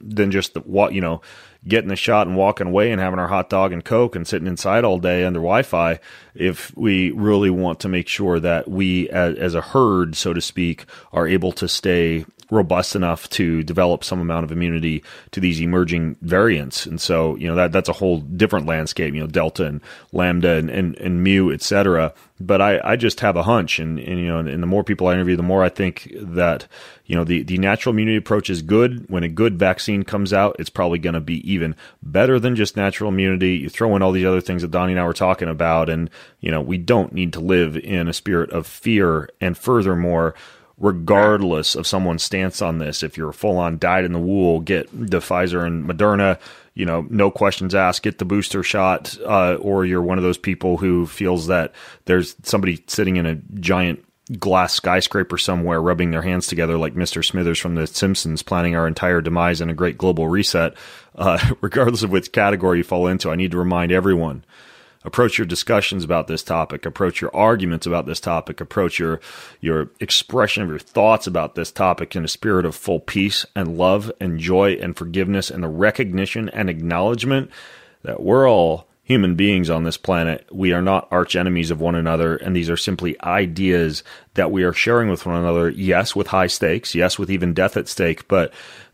getting the shot and walking away and having our hot dog and Coke and sitting inside all day under Wi-Fi, if we really want to make sure that we, as a herd, so to speak, are able to stay robust enough to develop some amount of immunity to these emerging variants. And so, that's a whole different landscape, Delta and Lambda and Mu, et cetera. But I just have a hunch, and the more people I interview, the more I think that, the natural immunity approach is good. When a good vaccine comes out, it's probably going to be even better than just natural immunity. You throw in all these other things that Donnie and I were talking about, and, we don't need to live in a spirit of fear. And furthermore, regardless of someone's stance on this, if you're full-on dyed-in-the-wool, get the Pfizer and Moderna, no questions asked, get the booster shot, or you're one of those people who feels that there's somebody sitting in a giant glass skyscraper somewhere rubbing their hands together like Mr. Smithers from The Simpsons, planning our entire demise in a great global reset. Regardless of which category you fall into, I need to remind everyone, approach your discussions about this topic, approach your arguments about this topic, approach your expression of your thoughts about this topic in a spirit of full peace and love and joy and forgiveness and the recognition and acknowledgement that we're all human beings on this planet. We are not arch enemies of one another, and these are simply ideas that we are sharing with one another, yes, with high stakes, yes, with even death at stake, but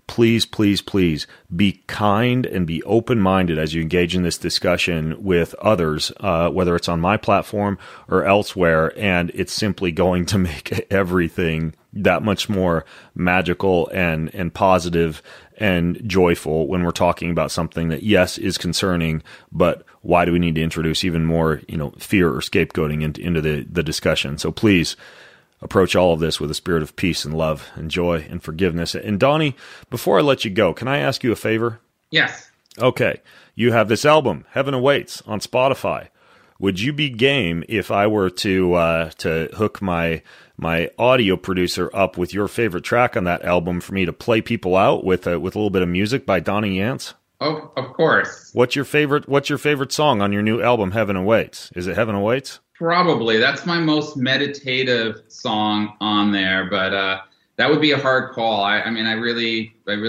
please, please, please be kind and be open-minded as you engage in this discussion with others, whether it's on my platform or elsewhere, and it's simply going to make everything that much more magical and positive and joyful when we're talking about something that, yes, is concerning, but why do we need to introduce even more, fear or scapegoating into the discussion? So please approach all of this with a spirit of peace and love and joy and forgiveness. And Donnie, before I let you go, can I ask you a favor? Yes. Okay. You have this album, Heaven Awaits, on Spotify. Would you be game if I were to hook my audio producer up with your favorite track on that album for me to play people out with a little bit of music by Donnie Yance? Oh, of course. What's your favorite song on your new album, Heaven Awaits? Is it Heaven Awaits? Probably. That's my most meditative song on there, but that would be a hard call. I really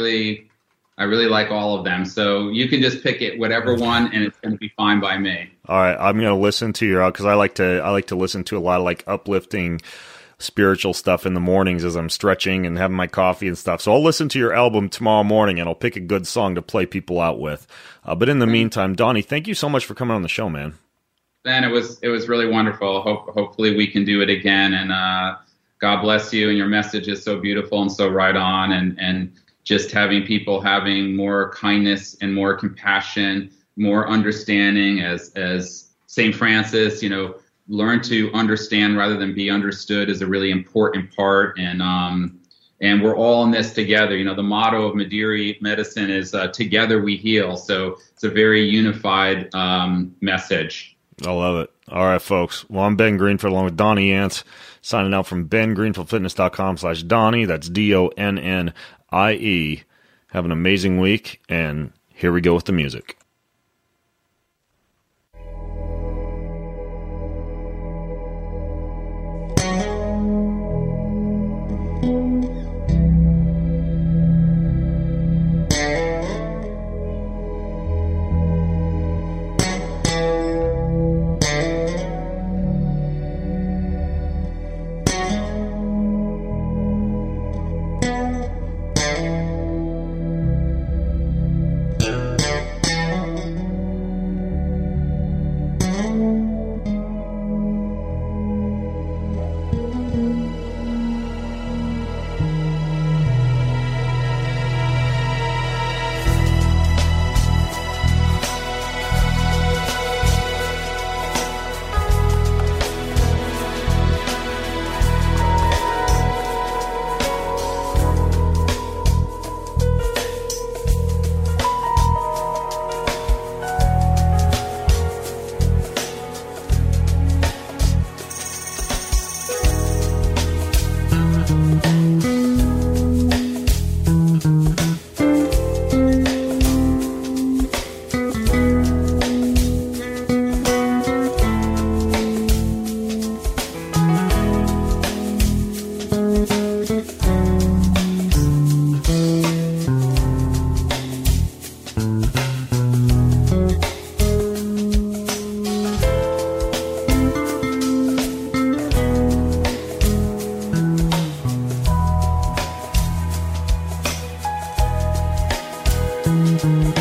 like all of them. So you can just pick it, whatever one, and it's going to be fine by me. All right, I'm going to listen to your, because I like to listen to a lot of like uplifting spiritual stuff in the mornings as I'm stretching and having my coffee and stuff. So I'll listen to your album tomorrow morning, and I'll pick a good song to play people out with. But in the meantime, Donnie, thank you so much for coming on the show, man. Ben, it was really wonderful. Hopefully we can do it again. And God bless you. And your message is so beautiful and so right on. And just having people having more kindness and more compassion, more understanding, as St. Francis, learn to understand rather than be understood is a really important part. And we're all in this together. The motto of Madiri medicine is together we heal. So it's a very unified message. I love it. All right, folks. Well, I'm Ben Greenfield along with Donnie Yance, signing out from bengreenfieldfitness.com/Donnie. That's DONNIE. Have an amazing week, and here we go with the music. Thank you.